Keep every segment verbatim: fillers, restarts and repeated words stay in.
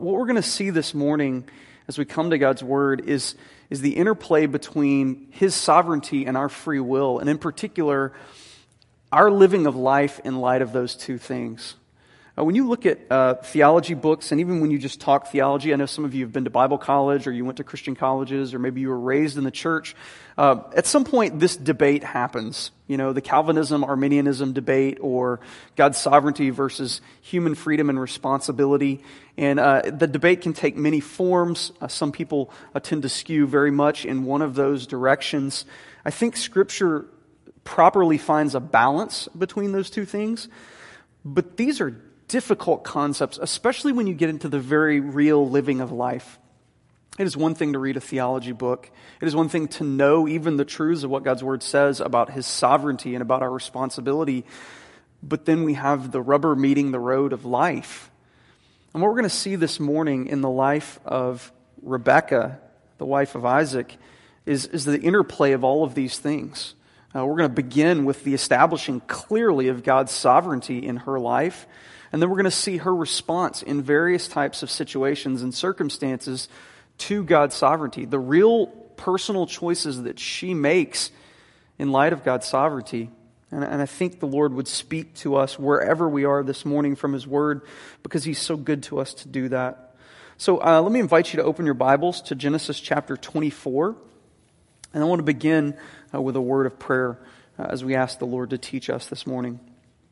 what we're going to see this morning as we come to God's Word is, is the interplay between His sovereignty and our free will, and in particular, our living of life in light of those two things. Uh, when you look at uh, theology books, and even when you just talk theology, I know some of you have been to Bible college, or you went to Christian colleges, or maybe you were raised in the church. Uh, at some point, this debate happens. You know, the Calvinism, Arminianism debate, or God's sovereignty versus human freedom and responsibility. And uh, the debate can take many forms. Uh, some people uh, tend to skew very much in one of those directions. I think Scripture properly finds a balance between those two things. But these are difficult concepts, especially when you get into the very real living of life. It is one thing to read a theology book. It is one thing to know even the truths of what God's Word says about His sovereignty and about our responsibility. But then we have the rubber meeting the road of life. And what we're going to see this morning in the life of Rebekah, the wife of Isaac, is, is the interplay of all of these things. Uh, we're going to begin with the establishing clearly of God's sovereignty in her life. And then we're going to see her response in various types of situations and circumstances to God's sovereignty. The real personal choices that she makes in light of God's sovereignty. And, and I think the Lord would speak to us wherever we are this morning from His Word, because He's so good to us to do that. So uh, let me invite you to open your Bibles to Genesis chapter twenty-four. And I want to begin uh, with a word of prayer uh, as we ask the Lord to teach us this morning.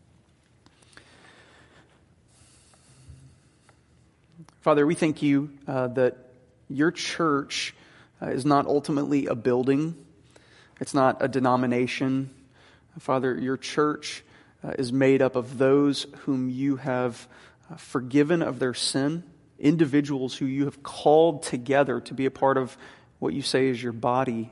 Father, we thank You uh, that Your church uh, is not ultimately a building. It's not a denomination. Father, Your church uh, is made up of those whom You have uh, forgiven of their sin, individuals who You have called together to be a part of what You say is Your body.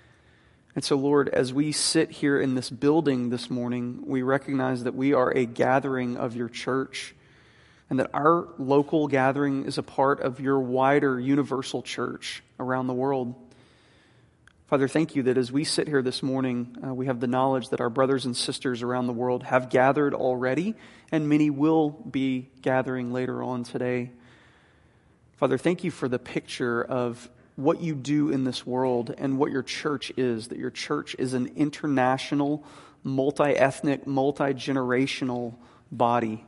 And so, Lord, as we sit here in this building this morning, we recognize that we are a gathering of Your church, and that our local gathering is a part of Your wider universal church around the world. Father, thank You that as we sit here this morning, uh, we have the knowledge that our brothers and sisters around the world have gathered already, and many will be gathering later on today. Father, thank You for the picture of what You do in this world and what Your church is, that Your church is an international, multi-ethnic, multi-generational body.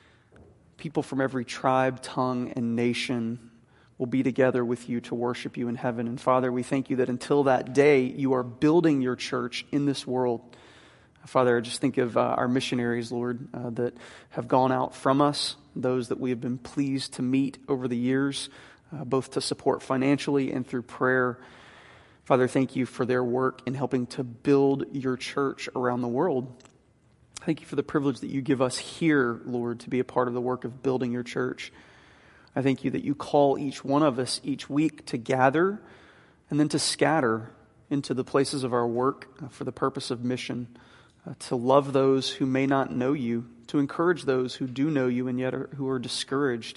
People from every tribe, tongue, and nation will be together with You to worship You in heaven. And Father, we thank You that until that day, You are building Your church in this world. Father, I just think of uh, our missionaries, Lord, uh, that have gone out from us, those that we have been pleased to meet over the years, uh, both to support financially and through prayer. Father, thank You for their work in helping to build Your church around the world. Thank You for the privilege that You give us here, Lord, to be a part of the work of building Your church. I thank You that You call each one of us each week to gather and then to scatter into the places of our work for the purpose of mission, uh, to love those who may not know You, to encourage those who do know You and yet are, who are discouraged.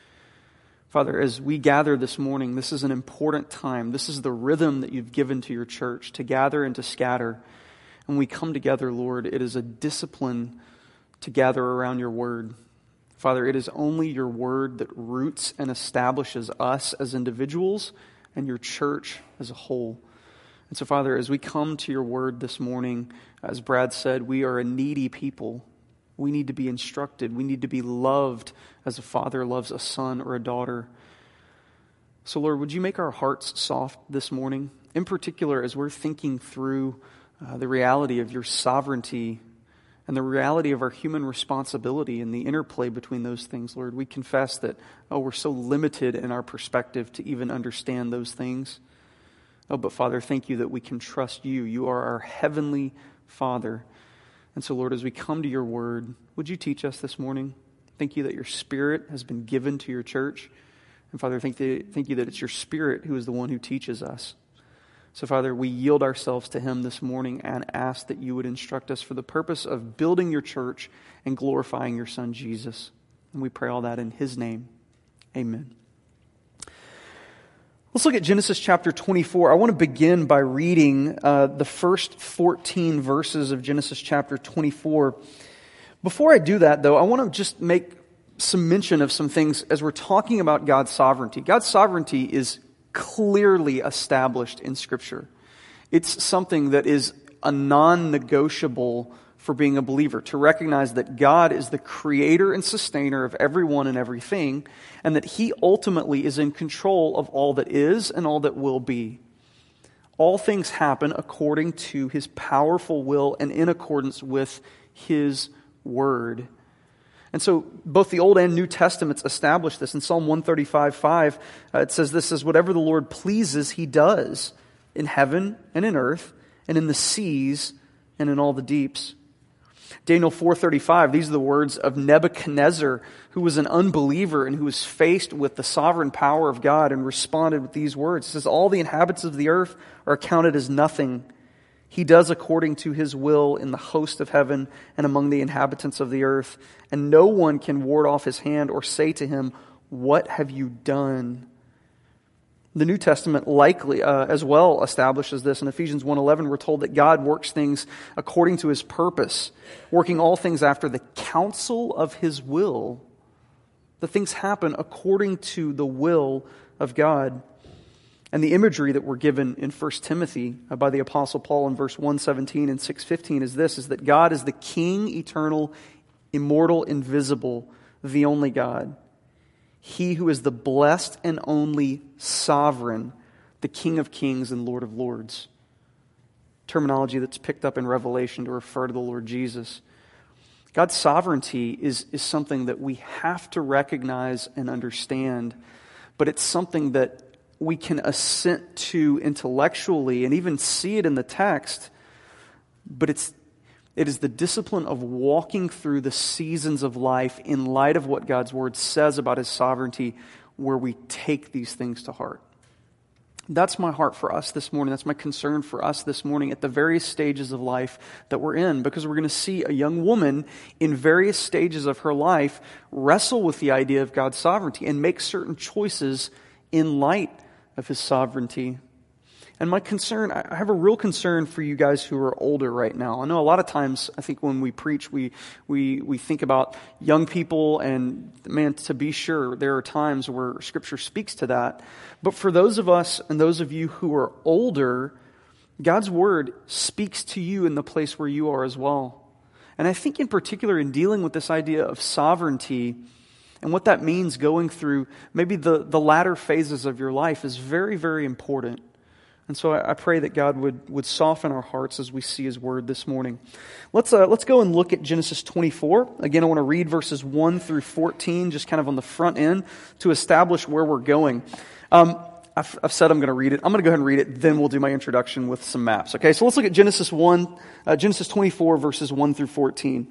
Father, as we gather this morning, this is an important time. This is the rhythm that You've given to Your church, to gather and to scatter. When we come together, Lord, it is a discipline to gather around Your Word. Father, it is only Your Word that roots and establishes us as individuals and Your church as a whole. And so, Father, as we come to Your Word this morning, as Brad said, we are a needy people. We need to be instructed. We need to be loved as a father loves a son or a daughter. So, Lord, would You make our hearts soft this morning? In particular, as we're thinking through Uh, the reality of Your sovereignty and the reality of our human responsibility and the interplay between those things, Lord. We confess that, oh, we're so limited in our perspective to even understand those things. Oh, but Father, thank You that we can trust You. You are our heavenly Father. And so, Lord, as we come to Your Word, would You teach us this morning? Thank You that Your Spirit has been given to Your church. And Father, thank you, thank you that it's Your Spirit who is the one who teaches us. So, Father, we yield ourselves to Him this morning and ask that You would instruct us for the purpose of building Your church and glorifying Your Son, Jesus. And we pray all that in His name. Amen. Let's look at Genesis chapter twenty-four. I want to begin by reading uh, the first fourteen verses of Genesis chapter twenty-four. Before I do that, though, I want to just make some mention of some things as we're talking about God's sovereignty. God's sovereignty is clearly established in Scripture. It's something that is a non-negotiable for being a believer, to recognize that God is the creator and sustainer of everyone and everything, and that He ultimately is in control of all that is and all that will be. All things happen according to His powerful will and in accordance with His word. And so both the Old and New Testaments establish this. In Psalm one thirty-five, five, uh, it says this, says, whatever the Lord pleases, He does in heaven and in earth and in the seas and in all the deeps. Daniel four thirty-five, these are the words of Nebuchadnezzar, who was an unbeliever and who was faced with the sovereign power of God and responded with these words. It says, all the inhabitants of the earth are counted as nothing. He does according to His will in the host of heaven and among the inhabitants of the earth. And no one can ward off His hand or say to Him, what have you done? The New Testament likely uh, as well establishes this. In Ephesians one eleven, we're told that God works things according to His purpose, working all things after the counsel of His will. The things happen according to the will of God. And the imagery that we're given in First Timothy uh, by the Apostle Paul in verse one seventeen and six fifteen is this, is that God is the King, eternal, immortal, invisible, the only God. He who is the blessed and only sovereign, the King of kings and Lord of lords. Terminology that's picked up in Revelation to refer to the Lord Jesus. God's sovereignty is, is something that we have to recognize and understand, but it's something that we can assent to intellectually and even see it in the text, but it's It is the discipline of walking through the seasons of life in light of what God's Word says about His sovereignty, where we take these things to heart. That's my heart for us this morning. That's my concern for us this morning at the various stages of life that we're in, because we're going to see a young woman in various stages of her life wrestle with the idea of God's sovereignty and make certain choices in light of His sovereignty. And my concern, I have a real concern for you guys who are older right now. I know a lot of times, I think when we preach, we we we think about young people, and man, to be sure, there are times where Scripture speaks to that. But for those of us and those of you who are older, God's Word speaks to you in the place where you are as well. And I think in particular in dealing with this idea of sovereignty and what that means going through maybe the, the latter phases of your life is very, very important. And so I pray that God would, would soften our hearts as we see His Word this morning. Let's uh, let's go and look at Genesis twenty-four. Again, I want to read verses one through fourteen, just kind of on the front end, to establish where we're going. Um, I've, I've said I'm going to read it. I'm going to go ahead and read it, then we'll do my introduction with some maps. Okay, so let's look at Genesis one, uh, Genesis twenty-four, verses one through fourteen.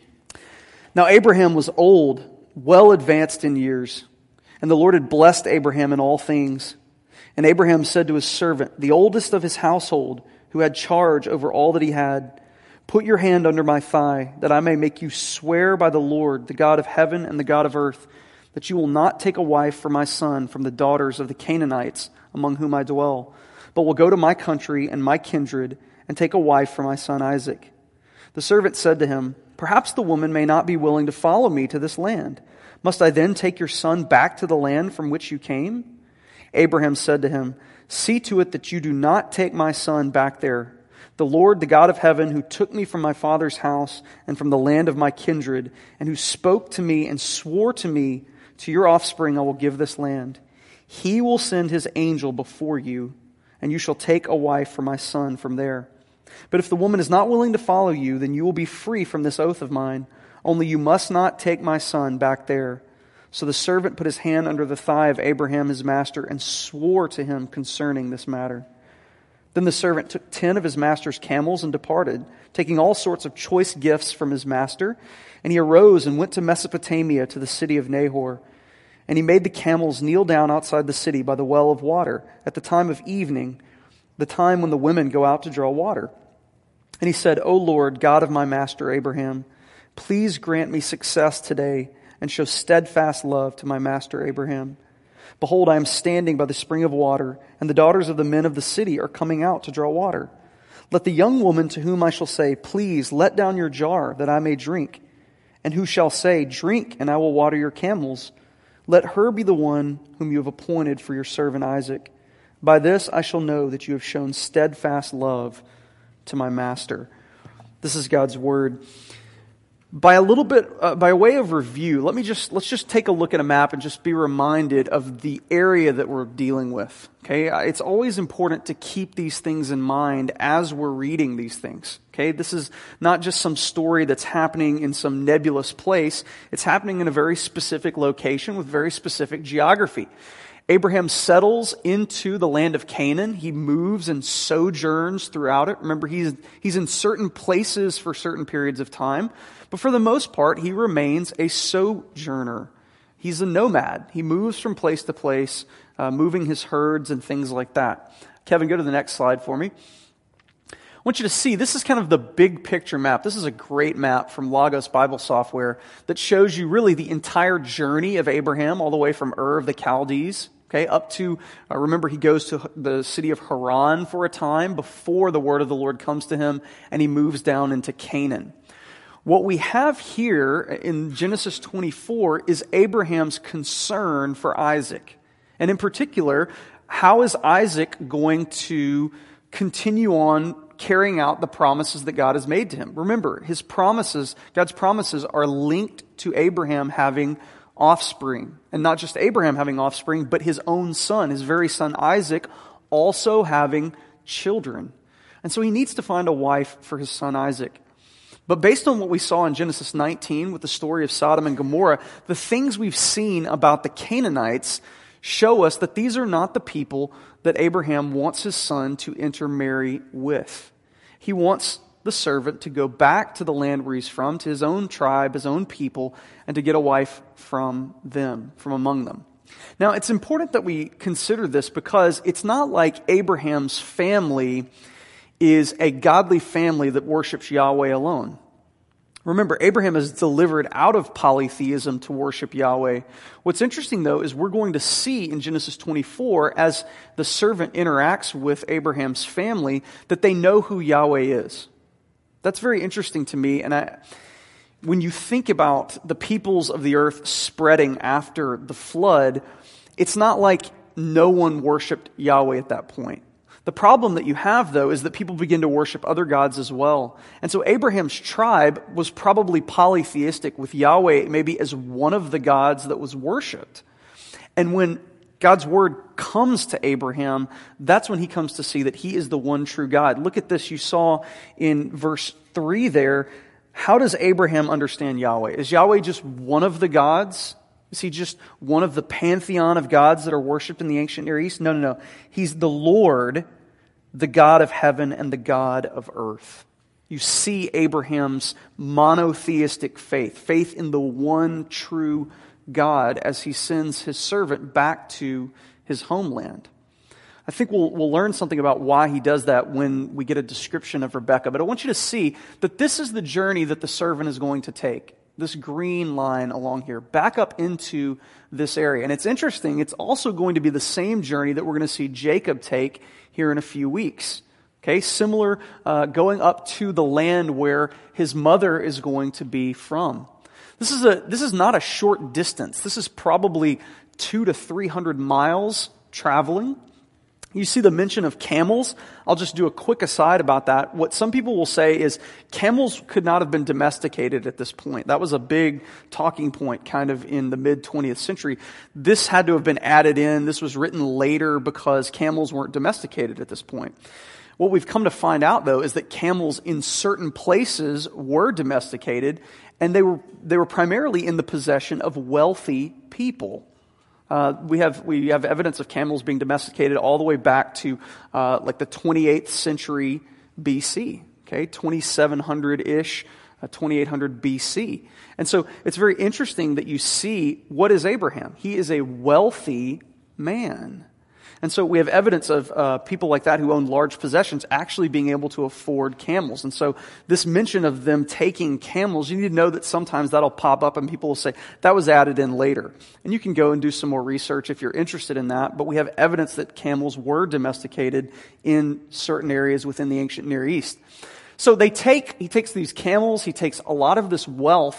Now Abraham was old, well advanced in years, and the Lord had blessed Abraham in all things. And Abraham said to his servant, the oldest of his household, who had charge over all that he had, put your hand under my thigh, that I may make you swear by the Lord, the God of heaven and the God of earth, that you will not take a wife for my son from the daughters of the Canaanites among whom I dwell, but will go to my country and my kindred and take a wife for my son Isaac. The servant said to him, perhaps the woman may not be willing to follow me to this land. Must I then take your son back to the land from which you came? Abraham said to him, see to it that you do not take my son back there. The Lord, the God of heaven, who took me from my father's house and from the land of my kindred, and who spoke to me and swore to me, to your offspring I will give this land. He will send His angel before you, and you shall take a wife for my son from there. But if the woman is not willing to follow you, then you will be free from this oath of mine. Only you must not take my son back there. So the servant put his hand under the thigh of Abraham his master and swore to him concerning this matter. Then the servant took ten of his master's camels and departed, taking all sorts of choice gifts from his master. And he arose and went to Mesopotamia to the city of Nahor. And he made the camels kneel down outside the city by the well of water at the time of evening, the time when the women go out to draw water. And he said, O Lord, God of my master Abraham, please grant me success today and show steadfast love to my master Abraham. Behold, I am standing by the spring of water, and the daughters of the men of the city are coming out to draw water. Let the young woman to whom I shall say, please let down your jar that I may drink, And who shall say, drink, and I will water your camels? Let her be the one whom you have appointed for your servant Isaac. By this I shall know that you have shown steadfast love to my master. This is God's word. By a little bit, uh, by way of review, let me just let's just take a look at a map and just be reminded of the area that we're dealing with. Okay, it's always important to keep these things in mind as we're reading these things. Okay, this is not just some story that's happening in some nebulous place. It's happening in a very specific location with very specific geography. Abraham settles into the land of Canaan. He moves and sojourns throughout it. Remember, he's he's in certain places for certain periods of time. But for the most part, he remains a sojourner. He's a nomad. He moves from place to place, uh, moving his herds and things like that. Kevin, go to the next slide for me. I want you to see, this is kind of the big picture map. This is a great map from Logos Bible Software that shows you really the entire journey of Abraham all the way from Ur of the Chaldees, okay, up to, uh, remember, he goes to the city of Haran for a time before the word of the Lord comes to him, and he moves down into Canaan. What we have here in Genesis twenty-four is Abraham's concern for Isaac. And in particular, how is Isaac going to continue on carrying out the promises that God has made to him? Remember, his promises, God's promises are linked to Abraham having offspring. And not just Abraham having offspring, but his own son, his very son Isaac, also having children. And so he needs to find a wife for his son Isaac. But based on what we saw in Genesis nineteen with the story of Sodom and Gomorrah, the things we've seen about the Canaanites show us that these are not the people that Abraham wants his son to intermarry with. He wants the servant to go back to the land where he's from, to his own tribe, his own people, and to get a wife from them, from among them. Now, it's important that we consider this because it's not like Abraham's family is a godly family that worships Yahweh alone. Remember, Abraham is delivered out of polytheism to worship Yahweh. What's interesting, though, is we're going to see in Genesis twenty-four, as the servant interacts with Abraham's family, that they know who Yahweh is. That's very interesting to me. And I, when you think about the peoples of the earth spreading after the flood, it's not like no one worshipped Yahweh at that point. The problem that you have, though, is that people begin to worship other gods as well. And so Abraham's tribe was probably polytheistic, with Yahweh maybe as one of the gods that was worshipped. And when God's word comes to Abraham, that's when he comes to see that he is the one true God. Look at this. You saw in verse three there. How does Abraham understand Yahweh? Is Yahweh just one of the gods? Is he just one of the pantheon of gods that are worshipped in the ancient Near East? No, no, no. He's the Lord, the God of heaven and the God of earth. You see Abraham's monotheistic faith, faith in the one true God as he sends his servant back to his homeland. I think we'll, we'll learn something about why he does that when we get a description of Rebekah. But I want you to see that this is the journey that the servant is going to take. This green line along here, back up into this area. And it's interesting, it's also going to be the same journey that we're going to see Jacob take here in a few weeks. Okay, similar, uh, going up to the land where his mother is going to be from. This is a this is not a short distance. This is probably two to three hundred miles traveling. You see the mention of camels. I'll just do a quick aside about that. What some people will say is camels could not have been domesticated at this point. That was a big talking point kind of in the mid-twentieth century. This had to have been added in. This was written later because camels weren't domesticated at this point. What we've come to find out, though, is that camels in certain places were domesticated, and they were they were primarily in the possession of wealthy people. Uh, we have we have evidence of camels being domesticated all the way back to uh, like the twenty-eighth century B C. Okay, twenty-seven hundred-ish, uh, twenty-eight hundred B C. And so it's very interesting that you see, what is Abraham? He is a wealthy man. And so we have evidence of uh, people like that who own large possessions actually being able to afford camels. And so this mention of them taking camels, you need to know that sometimes that'll pop up and people will say, that was added in later. And you can go and do some more research if you're interested in that. But we have evidence that camels were domesticated in certain areas within the ancient Near East. So they take, he takes these camels, he takes a lot of this wealth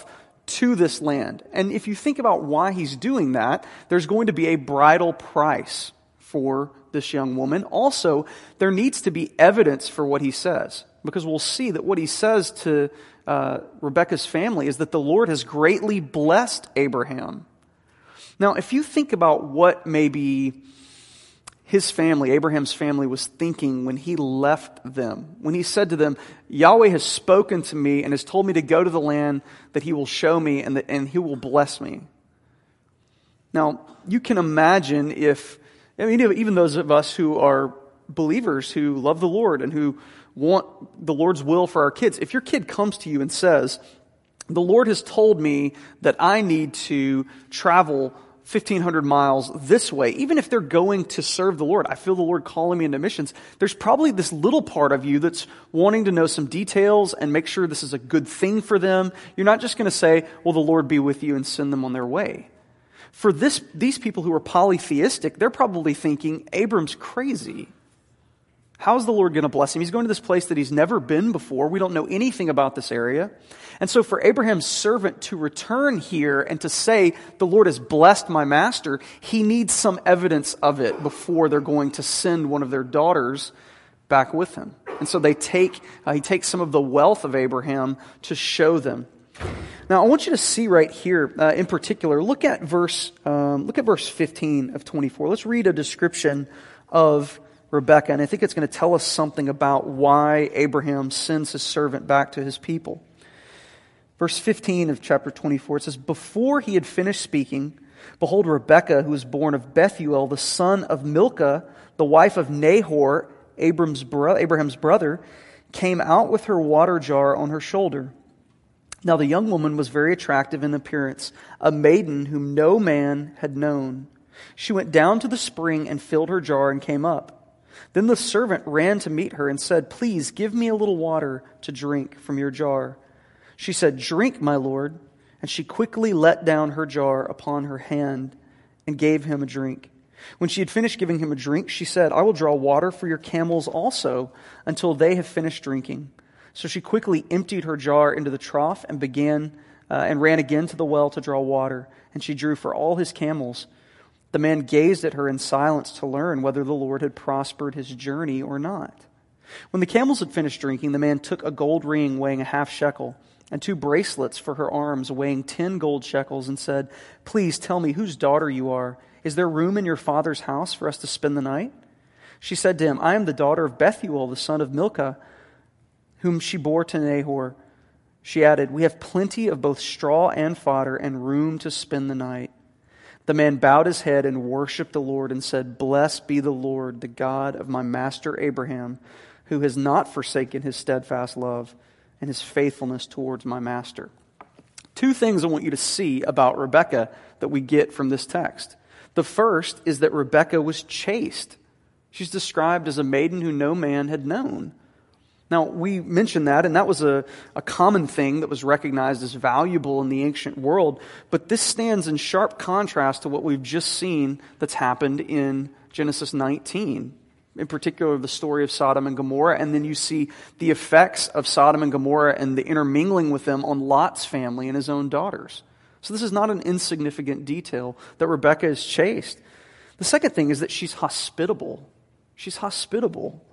to this land. And if you think about why he's doing that, there's going to be a bridal price for this young woman. Also, there needs to be evidence for what he says, because we'll see that what he says to uh, Rebekah's family is that the Lord has greatly blessed Abraham. Now, if you think about what maybe his family, Abraham's family, was thinking when he left them, when he said to them, Yahweh has spoken to me and has told me to go to the land that he will show me and that and he will bless me. Now, you can imagine if, I mean, even those of us who are believers, who love the Lord and who want the Lord's will for our kids, if your kid comes to you and says, the Lord has told me that I need to travel fifteen hundred miles this way, even if they're going to serve the Lord, I feel the Lord calling me into missions, there's probably this little part of you that's wanting to know some details and make sure this is a good thing for them. You're not just going to say, well, the Lord be with you and send them on their way. For this, these people who are polytheistic, they're probably thinking, Abram's crazy. How's the Lord going to bless him? He's going to this place that he's never been before. We don't know anything about this area. And so for Abraham's servant to return here and to say, the Lord has blessed my master, he needs some evidence of it before they're going to send one of their daughters back with him. And so they take, uh, he takes some of the wealth of Abraham to show them. Now, I want you to see right here, uh, in particular, look at verse, um, look at verse fifteen of twenty-four. Let's read a description of Rebekah, and I think it's going to tell us something about why Abraham sends his servant back to his people. Verse fifteen of chapter twenty-four, it says, Before he had finished speaking, behold, Rebekah, who was born of Bethuel, the son of Milcah, the wife of Nahor, Abram's bro- Abraham's brother, came out with her water jar on her shoulder. Now the young woman was very attractive in appearance, a maiden whom no man had known. She went down to the spring and filled her jar and came up. Then the servant ran to meet her and said, Please give me a little water to drink from your jar. She said, Drink, my lord. And she quickly let down her jar upon her hand and gave him a drink. When she had finished giving him a drink, she said, I will draw water for your camels also until they have finished drinking. So she quickly emptied her jar into the trough and began uh, and ran again to the well to draw water. And she drew for all his camels. The man gazed at her in silence to learn whether the Lord had prospered his journey or not. When the camels had finished drinking, the man took a gold ring weighing a half shekel and two bracelets for her arms weighing ten gold shekels and said, Please tell me whose daughter you are. Is there room in your father's house for us to spend the night? She said to him, I am the daughter of Bethuel, the son of Milcah, whom she bore to Nahor. She added, We have plenty of both straw and fodder and room to spend the night. The man bowed his head and worshipped the Lord and said, Blessed be the Lord, the God of my master Abraham, who has not forsaken his steadfast love and his faithfulness towards my master. Two things I want you to see about Rebekah that we get from this text. The first is that Rebekah was chaste. She's described as a maiden who no man had known. Now, we mentioned that, and that was a, a common thing that was recognized as valuable in the ancient world, but this stands in sharp contrast to what we've just seen that's happened in Genesis nineteen, in particular the story of Sodom and Gomorrah, and then you see the effects of Sodom and Gomorrah and the intermingling with them on Lot's family and his own daughters. So this is not an insignificant detail that Rebekah is chaste. The second thing is that she's hospitable. She's hospitable.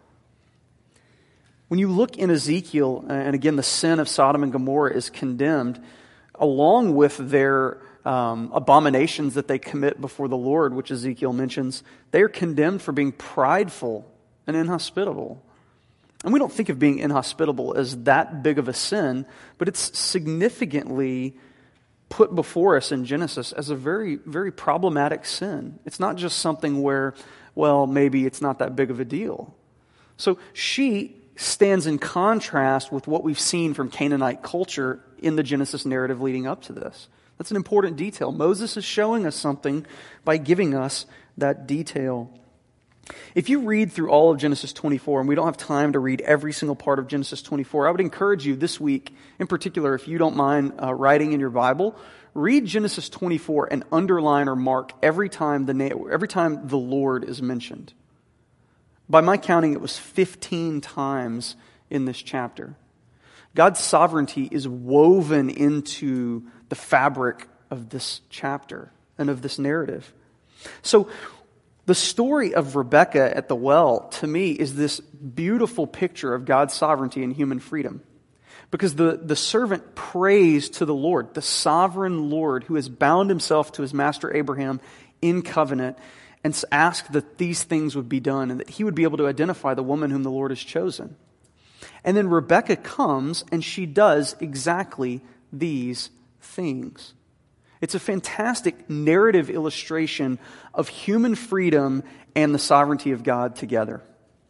When you look in Ezekiel, and again, the sin of Sodom and Gomorrah is condemned, along with their um, abominations that they commit before the Lord, which Ezekiel mentions, they are condemned for being prideful and inhospitable. And we don't think of being inhospitable as that big of a sin, but it's significantly put before us in Genesis as a very, very problematic sin. It's not just something where, well, maybe it's not that big of a deal. So she stands in contrast with what we've seen from Canaanite culture in the Genesis narrative leading up to this. That's an important detail. Moses is showing us something by giving us that detail. If you read through all of Genesis twenty-four, and we don't have time to read every single part of Genesis twenty-four, I would encourage you this week, in particular, if you don't mind uh, writing in your Bible, read Genesis twenty-four and underline or mark every time the na- every time the Lord is mentioned. By my counting, it was fifteen times in this chapter. God's sovereignty is woven into the fabric of this chapter and of this narrative. So the story of Rebekah at the well, to me, is this beautiful picture of God's sovereignty and human freedom. Because the, the servant prays to the Lord, the sovereign Lord who has bound himself to his master Abraham in covenant, and asked that these things would be done and that he would be able to identify the woman whom the Lord has chosen. And then Rebekah comes and she does exactly these things. It's a fantastic narrative illustration of human freedom and the sovereignty of God together.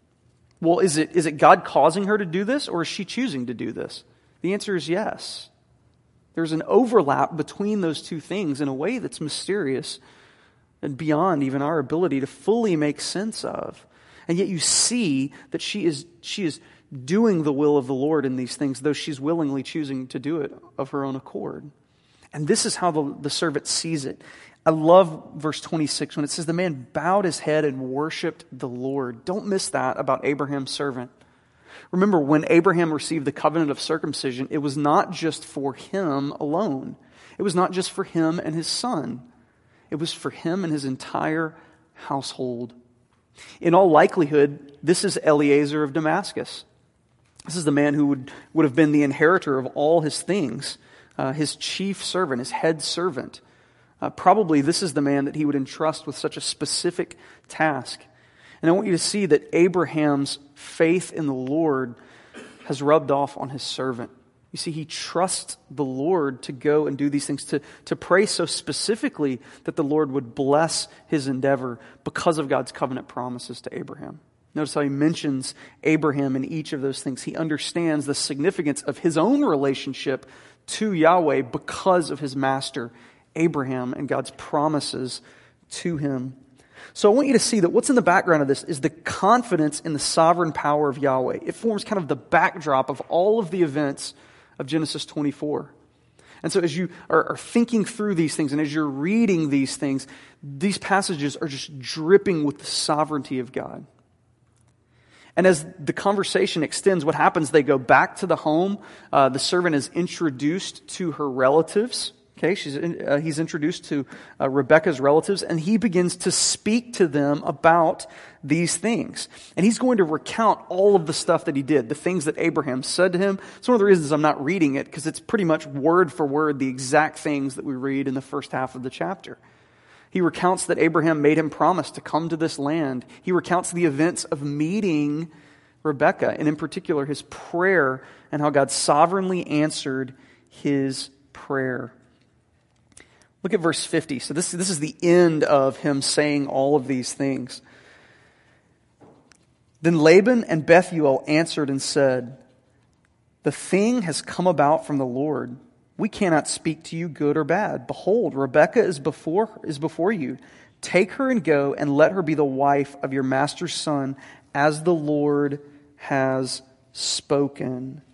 Well, is it, is it God causing her to do this, or is she choosing to do this? The answer is yes. There's an overlap between those two things in a way that's mysterious and beyond even our ability to fully make sense of. And yet you see that she is she is doing the will of the Lord in these things, though she's willingly choosing to do it of her own accord. And this is how the, the servant sees it. I love verse twenty-six when it says the man bowed his head and worshiped the Lord. Don't miss that about Abraham's servant. Remember, when Abraham received the covenant of circumcision, it was not just for him alone. It was not just for him and his son. It was for him and his entire household. In all likelihood, this is Eliezer of Damascus. This is the man who would, would have been the inheritor of all his things, uh, his chief servant, his head servant. Uh, probably this is the man that he would entrust with such a specific task. And I want you to see that Abraham's faith in the Lord has rubbed off on his servant. You see, he trusts the Lord to go and do these things, to, to pray so specifically that the Lord would bless his endeavor because of God's covenant promises to Abraham. Notice how he mentions Abraham in each of those things. He understands the significance of his own relationship to Yahweh because of his master, Abraham, and God's promises to him. So I want you to see that what's in the background of this is the confidence in the sovereign power of Yahweh. It forms kind of the backdrop of all of the events of Genesis twenty-four. And so as you are, are thinking through these things and as you're reading these things, these passages are just dripping with the sovereignty of God. And as the conversation extends, what happens? They go back to the home. Uh, the servant is introduced to her relatives. Okay, she's in, uh, he's introduced to uh, Rebekah's relatives, and he begins to speak to them about these things. And he's going to recount all of the stuff that he did, the things that Abraham said to him. It's one of the reasons I'm not reading it, because it's pretty much word for word the exact things that we read in the first half of the chapter. He recounts that Abraham made him promise to come to this land. He recounts the events of meeting Rebekah, and in particular his prayer and how God sovereignly answered his prayer. Look at verse fifty. So this, this is the end of him saying all of these things. Then Laban and Bethuel answered and said, "The thing has come about from the Lord. We cannot speak to you good or bad. Behold, Rebekah is before, is before you. Take her and go, and let her be the wife of your master's son, as the Lord has spoken."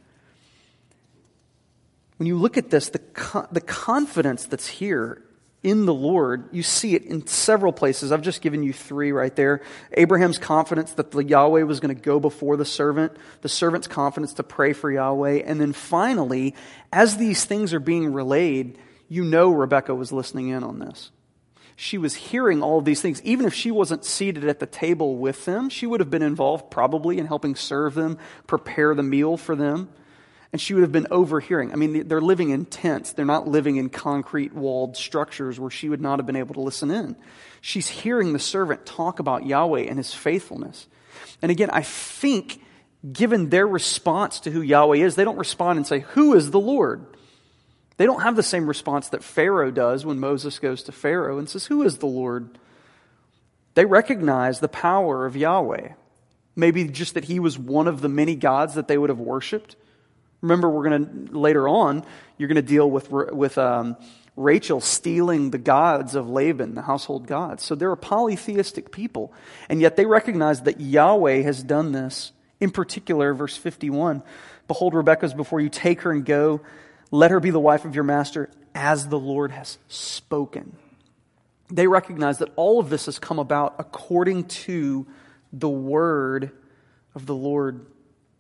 When you look at this, the the confidence that's here in the Lord, you see it in several places. I've just given you three right there. Abraham's confidence that the Yahweh was going to go before the servant, the servant's confidence to pray for Yahweh, and then finally, as these things are being relayed, you know Rebekah was listening in on this. She was hearing all of these things. Even if she wasn't seated at the table with them, she would have been involved probably in helping serve them, prepare the meal for them. And she would have been overhearing. I mean, they're living in tents. They're not living in concrete walled structures where she would not have been able to listen in. She's hearing the servant talk about Yahweh and his faithfulness. And again, I think given their response to who Yahweh is, they don't respond and say, "Who is the Lord?" They don't have the same response that Pharaoh does when Moses goes to Pharaoh and says, "Who is the Lord?" They recognize the power of Yahweh. Maybe just that he was one of the many gods that they would have worshipped. Remember, we're going to, later on, you're going to deal with, with um, Rachel stealing the gods of Laban, the household gods. So they're a polytheistic people. And yet they recognize that Yahweh has done this. In particular, verse fifty-one, "Behold, Rebekah is before you. Take her and go. Let her be the wife of your master, as the Lord has spoken." They recognize that all of this has come about according to the word of the Lord.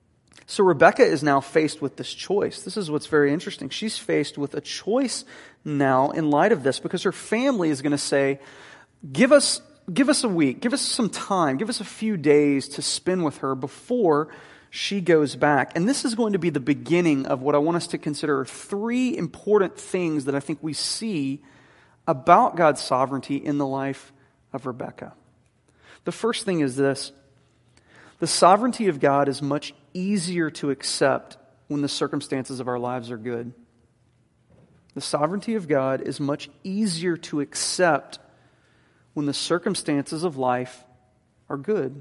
So Rebekah is now faced with this choice. This is what's very interesting. She's faced with a choice now in light of this, because her family is going to say, give us, give us a week, give us some time, give us a few days to spend with her before she goes back. And this is going to be the beginning of what I want us to consider three important things that I think we see about God's sovereignty in the life of Rebekah. The first thing is this: the sovereignty of God is much easier to accept when the circumstances of our lives are good. The sovereignty of God is much easier to accept when the circumstances of life are good.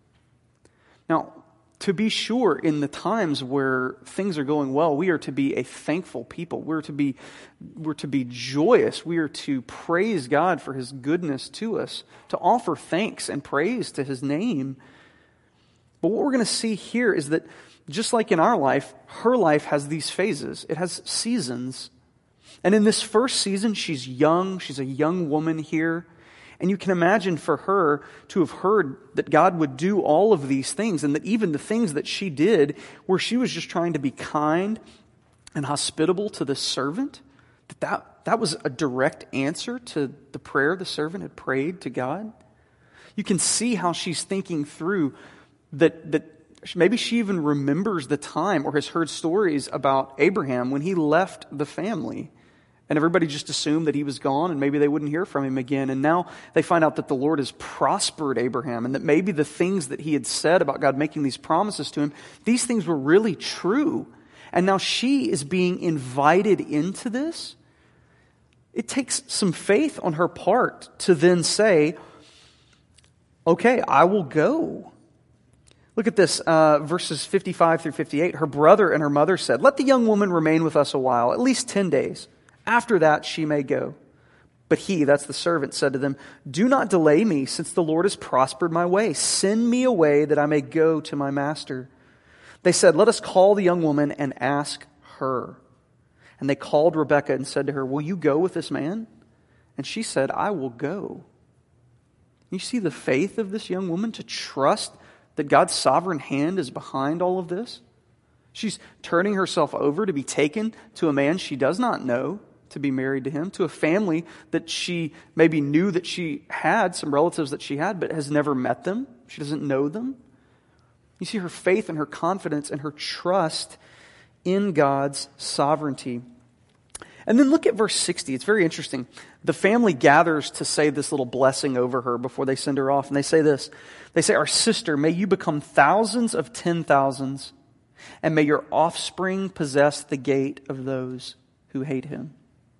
Now, to be sure, in the times where things are going well, we are to be a thankful people. We're to be, we're to be joyous. We are to praise God for His goodness to us, to offer thanks and praise to His name. But what we're going to see here is that just like in our life, her life has these phases. It has seasons. And in this first season, she's young. She's a young woman here. And you can imagine for her to have heard that God would do all of these things, and that even the things that she did where she was just trying to be kind and hospitable to the servant, that that, that was a direct answer to the prayer the servant had prayed to God. You can see how she's thinking through that, that maybe she even remembers the time or has heard stories about Abraham when he left the family. And everybody just assumed that he was gone and maybe they wouldn't hear from him again. And now they find out that the Lord has prospered Abraham and that maybe the things that he had said about God making these promises to him, these things were really true. And now she is being invited into this. It takes some faith on her part to then say, okay, I will go. Look at this, uh, verses fifty-five through fifty-eight. Her brother and her mother said, let the young woman remain with us a while, at least ten days. After that, she may go. But he, that's the servant, said to them, do not delay me, since the Lord has prospered my way. Send me away that I may go to my master. They said, let us call the young woman and ask her. And they called Rebekah and said to her, will you go with this man? And she said, I will go. You see the faith of this young woman to trust that God's sovereign hand is behind all of this? She's turning herself over to be taken to a man she does not know, to be married to him, to a family that she maybe knew that she had, some relatives that she had, but has never met them. She doesn't know them. You see her faith and her confidence and her trust in God's sovereignty. And then look at verse sixty. It's very interesting. The family gathers to say this little blessing over her before they send her off. And they say this. They say, our sister, may you become thousands of ten thousands, and may your offspring possess the gate of those who hate him.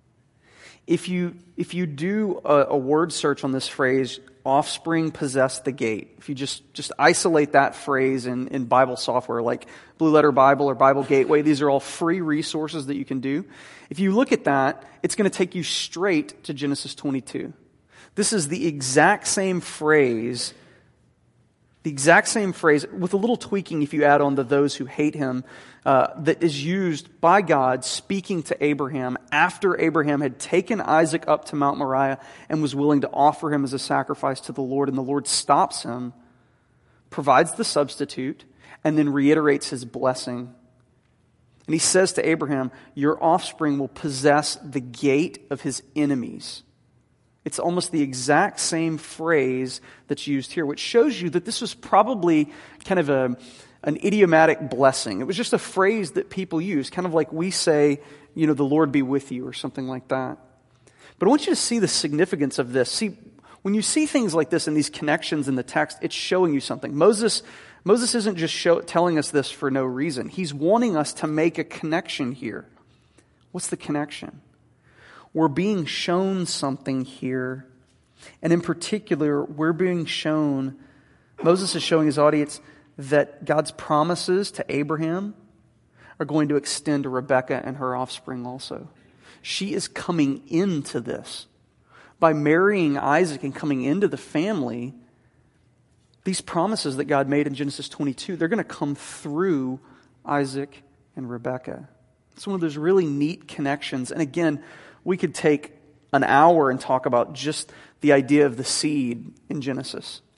If you if you do a, a word search on this phrase, offspring possess the gate, if you just, just isolate that phrase in, in Bible software like Blue Letter Bible or Bible Gateway, these are all free resources that you can do. If you look at that, it's going to take you straight to Genesis twenty-two. This is the exact same phrase, the exact same phrase, with a little tweaking if you add on the those who hate him, uh, that is used by God speaking to Abraham after Abraham had taken Isaac up to Mount Moriah and was willing to offer him as a sacrifice to the Lord. And the Lord stops him, provides the substitute, and then reiterates his blessing. And he says to Abraham, your offspring will possess the gate of his enemies. It's almost the exact same phrase that's used here, which shows you that this was probably kind of a, an idiomatic blessing. It was just a phrase that people use, kind of like we say, you know, the Lord be with you or something like that. But I want you to see the significance of this. See, when you see things like this and these connections in the text, it's showing you something. Moses, Moses isn't just show, telling us this for no reason. He's wanting us to make a connection here. What's the connection? We're being shown something here. And in particular, we're being shown, Moses is showing his audience that God's promises to Abraham are going to extend to Rebekah and her offspring also. She is coming into this. By marrying Isaac and coming into the family, these promises that God made in Genesis twenty-two, they're going to come through Isaac and Rebekah. It's one of those really neat connections. And again, we could take an hour and talk about just the idea of the seed in Genesis.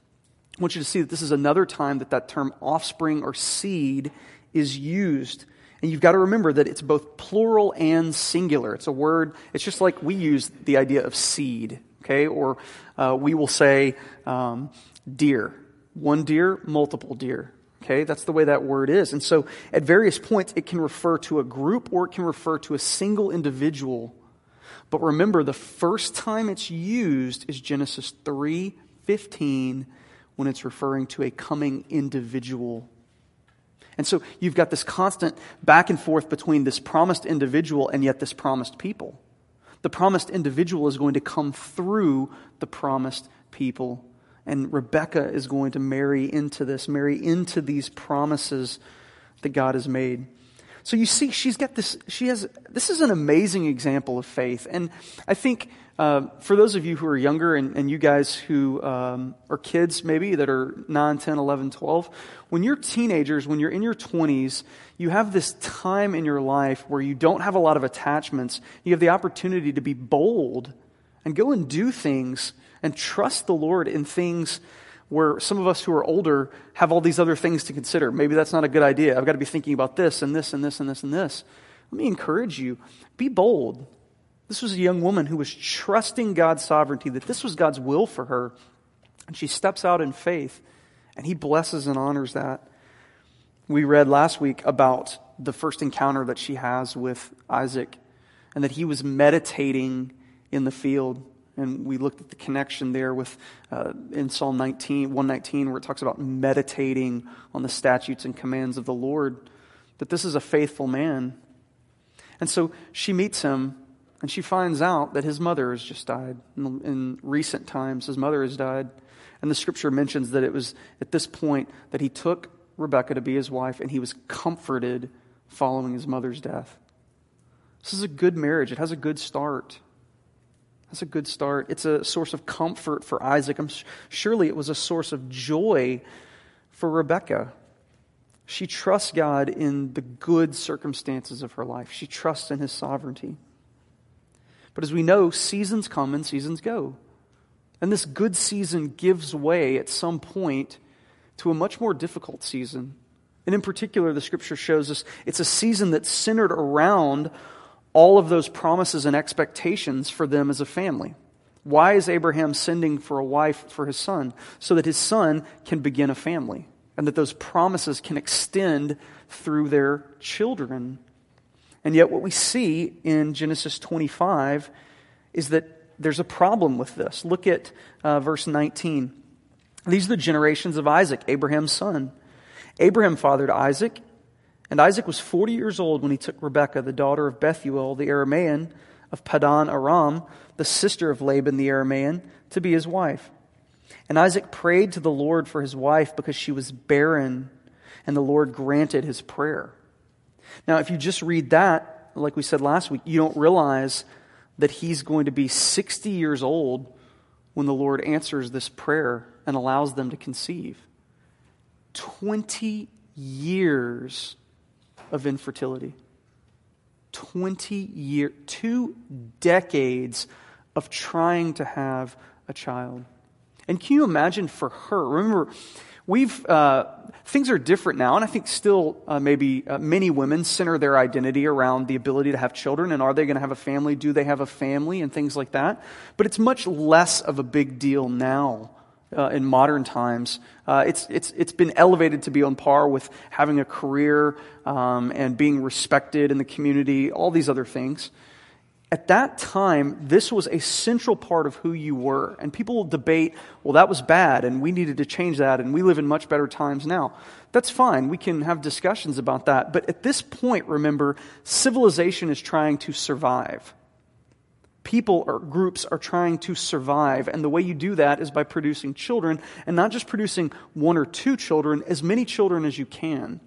I want you to see that this is another time that that term offspring or seed is used. And you've got to remember that it's both plural and singular. It's a word, it's just like we use the idea of seed, okay? Or uh, we will say um, deer. One deer, multiple deer. Okay, that's the way that word is. And so at various points, it can refer to a group or it can refer to a single individual. But remember, the first time it's used is Genesis three fifteen, when it's referring to a coming individual. And so you've got this constant back and forth between this promised individual and yet this promised people. The promised individual is going to come through the promised people. And Rebekah is going to marry into this, marry into these promises that God has made. So you see, she's got this, she has, this is an amazing example of faith. And I think uh, for those of you who are younger and, and you guys who um, are kids maybe that are nine, ten, eleven, twelve, when you're teenagers, when you're in your twenties, you have this time in your life where you don't have a lot of attachments. You have the opportunity to be bold and go and do things and trust the Lord in things where some of us who are older have all these other things to consider. Maybe that's not a good idea. I've got to be thinking about this and this and this and this and this. Let me encourage you. Be bold. This was a young woman who was trusting God's sovereignty, that this was God's will for her. And she steps out in faith, and He blesses and honors that. We read last week about the first encounter that she has with Isaac, and that he was meditating in the field. And we looked at the connection there with uh, in Psalm nineteen, one nineteen, where it talks about meditating on the statutes and commands of the Lord, that this is a faithful man. And so she meets him, and she finds out that his mother has just died. In, in recent times, his mother has died. And the scripture mentions that it was at this point that he took Rebekah to be his wife, and he was comforted following his mother's death. This is a good marriage. It has a good start. That's a good start. It's a source of comfort for Isaac. I'm, surely it was a source of joy for Rebekah. She trusts God in the good circumstances of her life. She trusts in His sovereignty. But as we know, seasons come and seasons go. And this good season gives way at some point to a much more difficult season. And in particular, the scripture shows us it's a season that's centered around all of those promises and expectations for them as a family. Why is Abraham sending for a wife for his son? So that his son can begin a family, and that those promises can extend through their children. And yet what we see in Genesis twenty-five is that there's a problem with this. Look at uh, verse nineteen. These are the generations of Isaac, Abraham's son. Abraham fathered Isaac, and Isaac was forty years old when he took Rebekah, the daughter of Bethuel, the Aramean, of Padan Aram, the sister of Laban the Aramean, to be his wife. And Isaac prayed to the Lord for his wife because she was barren, and the Lord granted his prayer. Now, if you just read that, like we said last week, you don't realize that he's going to be sixty years old when the Lord answers this prayer and allows them to conceive. Twenty years of infertility. Twenty years, two decades of trying to have a child. And can you imagine for her? Remember, we've uh, things are different now, and I think still uh, maybe uh, many women center their identity around the ability to have children, and are they going to have a family? Do they have a family? And things like that. But it's much less of a big deal now. Uh, in modern times, uh, it's it's it's been elevated to be on par with having a career um, and being respected in the community, all these other things. At that time, this was a central part of who you were. And people will debate, well, that was bad, and we needed to change that, and we live in much better times now. That's fine. We can have discussions about that. But at this point, remember, civilization is trying to survive. People or groups are trying to survive, and the way you do that is by producing children, and not just producing one or two children, as many children as you can.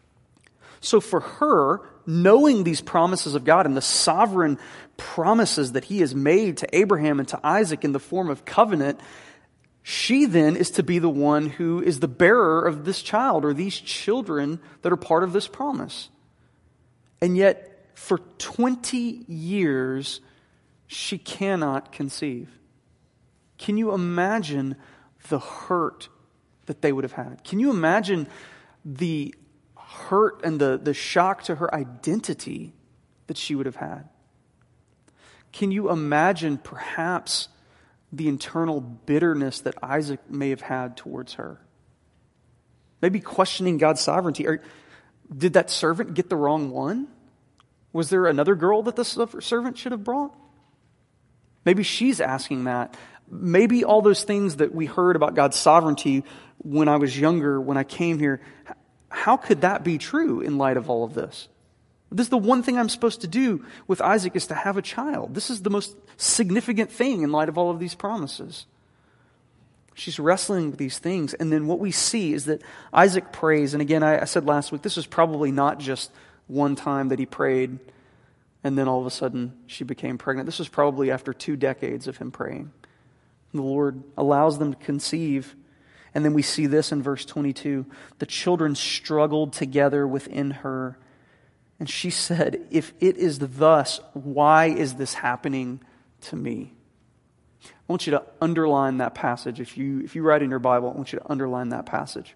So for her, knowing these promises of God and the sovereign promises that He has made to Abraham and to Isaac in the form of covenant, she then is to be the one who is the bearer of this child or these children that are part of this promise. And yet, for twenty years, she cannot conceive. Can you imagine the hurt that they would have had? Can you imagine the hurt and the, the shock to her identity that she would have had? Can you imagine perhaps the internal bitterness that Isaac may have had towards her? Maybe questioning God's sovereignty. Or did that servant get the wrong one? Was there another girl that the servant should have brought? Maybe she's asking that. Maybe all those things that we heard about God's sovereignty when I was younger, when I came here, how could that be true in light of all of this? This is the one thing I'm supposed to do with Isaac, is to have a child. This is the most significant thing in light of all of these promises. She's wrestling with these things. And then what we see is that Isaac prays. And again, I, I said last week, this was probably not just one time that he prayed and then all of a sudden she became pregnant. This was probably after two decades of him praying. The Lord allows them to conceive. And then we see this in verse twenty-two. The children struggled together within her. And she said, if it is thus, why is this happening to me? I want you to underline that passage. If you, if you write in your Bible, I want you to underline that passage.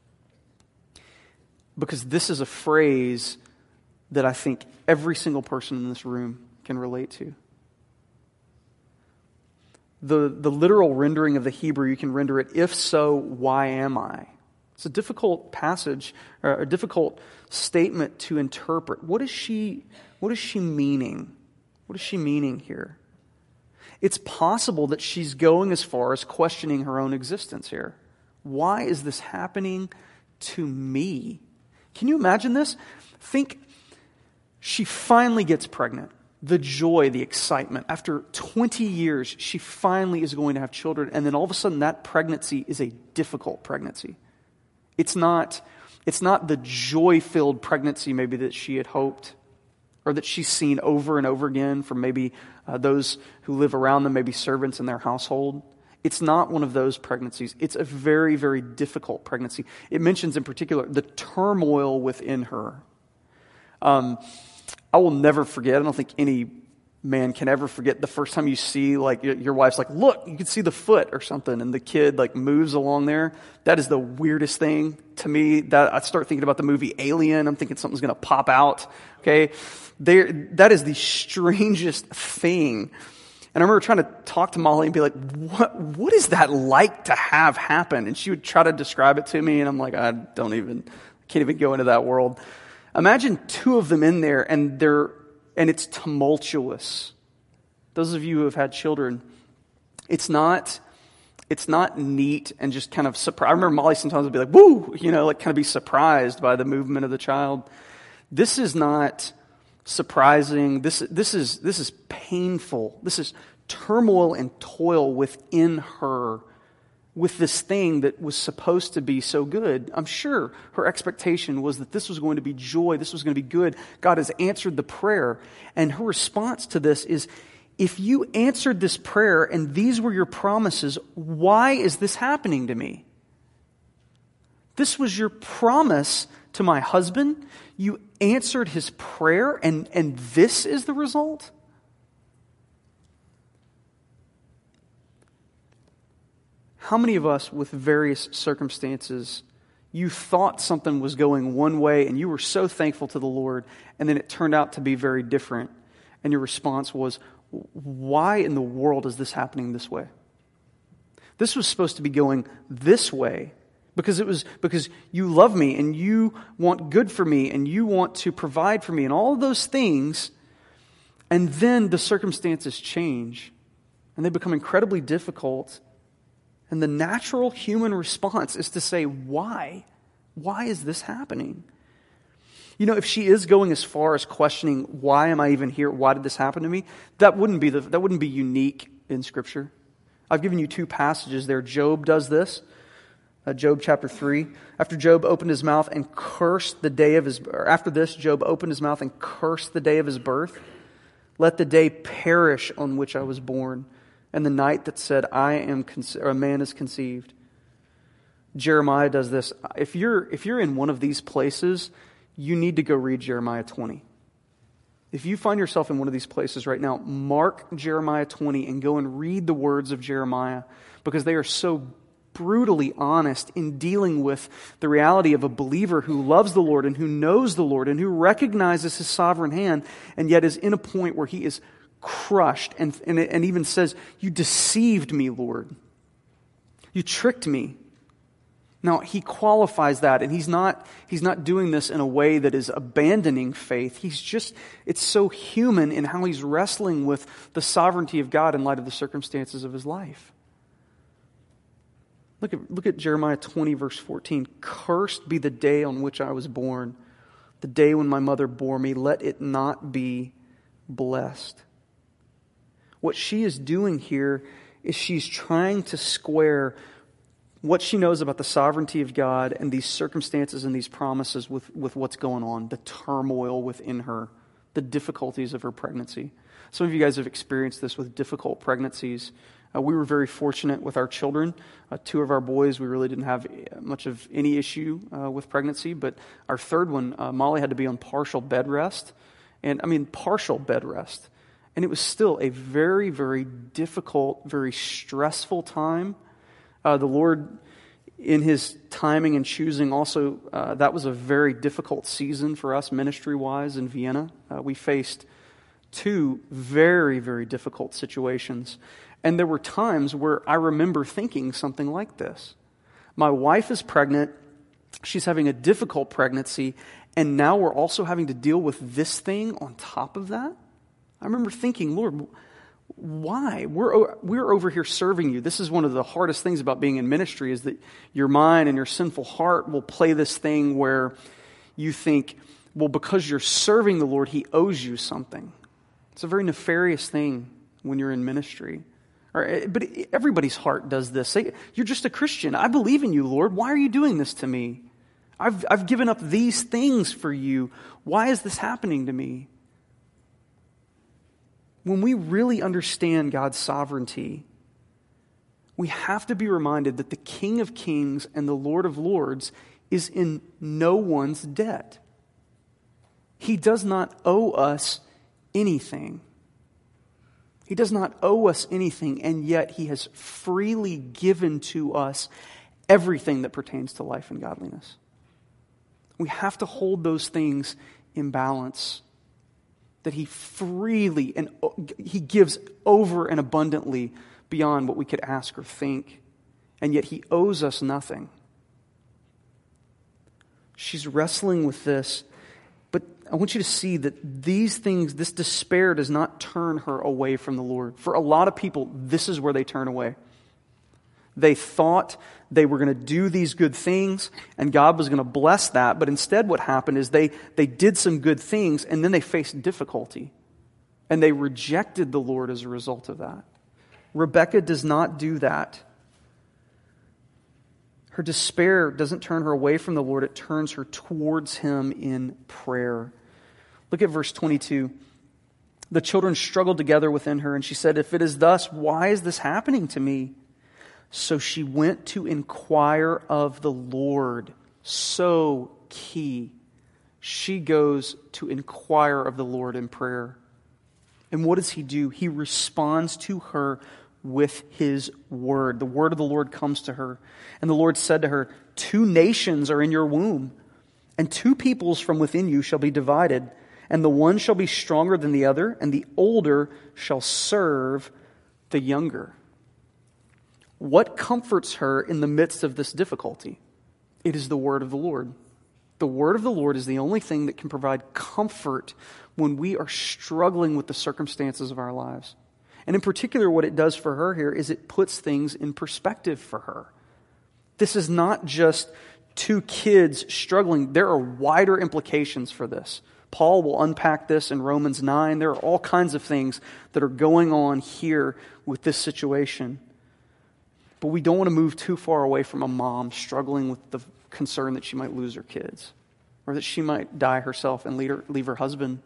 Because this is a phrase that I think every single person in this room can relate to. The, the literal rendering of the Hebrew, you can render it, if so, why am I? It's a difficult passage, or a difficult statement to interpret. What is she, what is she meaning? What is she meaning here? It's possible that she's going as far as questioning her own existence here. Why is this happening to me? Can you imagine this? Think, she finally gets pregnant. The joy, the excitement. After twenty years, she finally is going to have children. And then all of a sudden, that pregnancy is a difficult pregnancy. It's not, it's not the joy-filled pregnancy maybe that she had hoped, or that she's seen over and over again from maybe uh, those who live around them, maybe servants in their household. It's not one of those pregnancies. It's a very, very difficult pregnancy. It mentions in particular the turmoil within her. Um, I will never forget, I don't think any man can ever forget the first time you see, like, your wife's like, look, you can see the foot or something, and the kid, like, moves along there. That is the weirdest thing to me. That I start thinking about the movie Alien. I'm thinking something's going to pop out, okay? There, that is the strangest thing. And I remember trying to talk to Molly and be like, what, what is that like to have happen? And she would try to describe it to me, and I'm like, I don't even, can't even go into that world. Imagine two of them in there, and they're and it's tumultuous. Those of you who have had children, it's not it's not neat and just kind of surprised. I remember Molly sometimes would be like, "Woo!" you know, like kind of be surprised by the movement of the child. This is not surprising. This this is this is painful. This is turmoil and toil within her, with this thing that was supposed to be so good. I'm sure her expectation was that this was going to be joy, this was going to be good. God has answered the prayer. And her response to this is, if you answered this prayer and these were your promises, why is this happening to me? This was your promise to my husband. You answered his prayer, and, and this is the result? How many of us, with various circumstances, you thought something was going one way and you were so thankful to the Lord, and then it turned out to be very different, and your response was, why in the world is this happening this way? This was supposed to be going this way because it was because you love me and you want good for me and you want to provide for me and all of those things, and then the circumstances change and they become incredibly difficult. And the natural human response is to say, why? Why is this happening? You know, if she is going as far as questioning, why am I even here? Why did this happen to me? That wouldn't be the, that wouldn't be unique in Scripture. I've given you two passages there. Job does this. Uh, Job chapter three. After Job opened his mouth and cursed the day of his, or after this, Job opened his mouth and cursed the day of his birth. Let the day perish on which I was born, and the night that said, I am conce- or a man is conceived. Jeremiah does this. If you're if you're in one of these places, you need to go read Jeremiah twenty. If you find yourself in one of these places right now, mark Jeremiah twenty and go and read the words of Jeremiah, because they are so brutally honest in dealing with the reality of a believer who loves the Lord and who knows the Lord and who recognizes His sovereign hand, and yet is in a point where he is crushed and, and, and even says, "You deceived me, Lord. You tricked me." Now, he qualifies that, and he's not, he's not doing this in a way that is abandoning faith. He's just, it's so human in how he's wrestling with the sovereignty of God in light of the circumstances of his life. Look at, look at Jeremiah twenty, verse fourteen. "Cursed be the day on which I was born, the day when my mother bore me. Let it not be blessed." What she is doing here is she's trying to square what she knows about the sovereignty of God and these circumstances and these promises with, with what's going on, the turmoil within her, the difficulties of her pregnancy. Some of you guys have experienced this with difficult pregnancies. Uh, we were very fortunate with our children. Uh, two of our boys, we really didn't have much of any issue uh, with pregnancy, but our third one, uh, Molly, had to be on partial bed rest. And I mean, partial bed rest. And it was still a very, very difficult, very stressful time. Uh, the Lord, in His timing and choosing, also, uh, that was a very difficult season for us ministry-wise in Vienna. Uh, we faced two very, very difficult situations. And there were times where I remember thinking something like this. My wife is pregnant, she's having a difficult pregnancy, and now we're also having to deal with this thing on top of that? I remember thinking, Lord, why? We're we're over here serving you. This is one of the hardest things about being in ministry, is that your mind and your sinful heart will play this thing where you think, well, because you're serving the Lord, He owes you something. It's a very nefarious thing when you're in ministry. Or, but everybody's heart does this. Say, you're just a Christian. I believe in you, Lord. Why are you doing this to me? I've I've given up these things for you. Why is this happening to me? When we really understand God's sovereignty, we have to be reminded that the King of Kings and the Lord of Lords is in no one's debt. He does not owe us anything. He does not owe us anything, and yet He has freely given to us everything that pertains to life and godliness. We have to hold those things in balance. That He freely and He gives over and abundantly beyond what we could ask or think. And yet He owes us nothing. She's wrestling with this. But I want you to see that these things, this despair does not turn her away from the Lord. For a lot of people, this is where they turn away. They thought they were going to do these good things and God was going to bless that. But instead what happened is they, they did some good things and then they faced difficulty. And they rejected the Lord as a result of that. Rebecca does not do that. Her despair doesn't turn her away from the Lord. It turns her towards Him in prayer. Look at verse twenty-two. "The children struggled together within her, and she said, 'If it is thus, why is this happening to me?' So she went to inquire of the Lord." So key. She goes to inquire of the Lord in prayer. And what does He do? He responds to her with His word. The word of the Lord comes to her. And the Lord said to her, "Two nations are in your womb, and two peoples from within you shall be divided. And the one shall be stronger than the other, and the older shall serve the younger." What comforts her in the midst of this difficulty? It is the word of the Lord. The word of the Lord is the only thing that can provide comfort when we are struggling with the circumstances of our lives. And in particular, what it does for her here is it puts things in perspective for her. This is not just two kids struggling. There are wider implications for this. Paul will unpack this in Romans nine. There are all kinds of things that are going on here with this situation. But we don't want to move too far away from a mom struggling with the concern that she might lose her kids, or that she might die herself and leave her, leave her husband.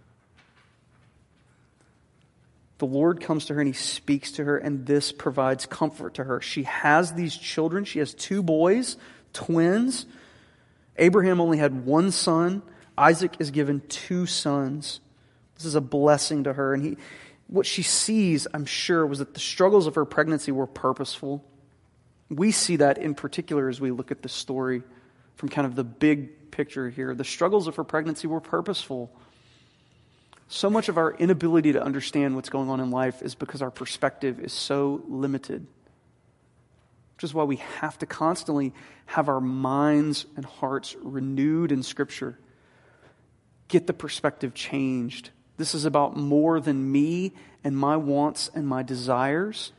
The Lord comes to her and He speaks to her, and this provides comfort to her. She has these children. She has two boys, twins. Abraham only had one son. Isaac is given two sons. This is a blessing to her. And he, what she sees, I'm sure, was that the struggles of her pregnancy were purposeful. We see that in particular as we look at the story from kind of the big picture here. The struggles of her pregnancy were purposeful. So much of our inability to understand what's going on in life is because our perspective is so limited. Which is why we have to constantly have our minds and hearts renewed in Scripture. Get the perspective changed. This is about more than me and my wants and my desires.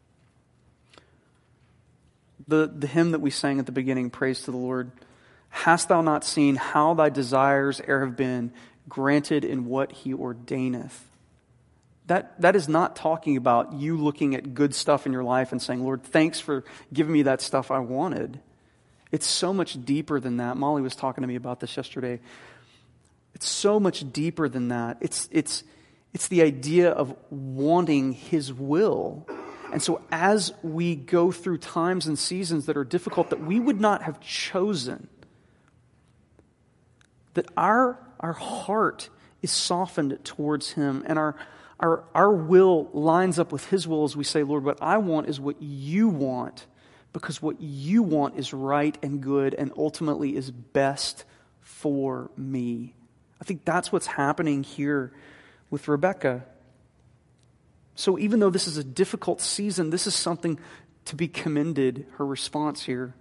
The, the hymn that we sang at the beginning, Praise to the Lord. Hast thou not seen how thy desires e'er have been granted in what he ordaineth? That, that is not talking about you looking at good stuff in your life and saying, Lord, thanks for giving me that stuff I wanted. It's so much deeper than that. Molly was talking to me about this yesterday. It's so much deeper than that. It's, it's, it's the idea of wanting His will. And so as we go through times and seasons that are difficult, that we would not have chosen, that our, our heart is softened towards Him, and our, our, our will lines up with His will as we say, Lord, what I want is what you want, because what you want is right and good and ultimately is best for me. I think that's what's happening here with Rebekah. So even though this is a difficult season, this is something to be commended, her response here.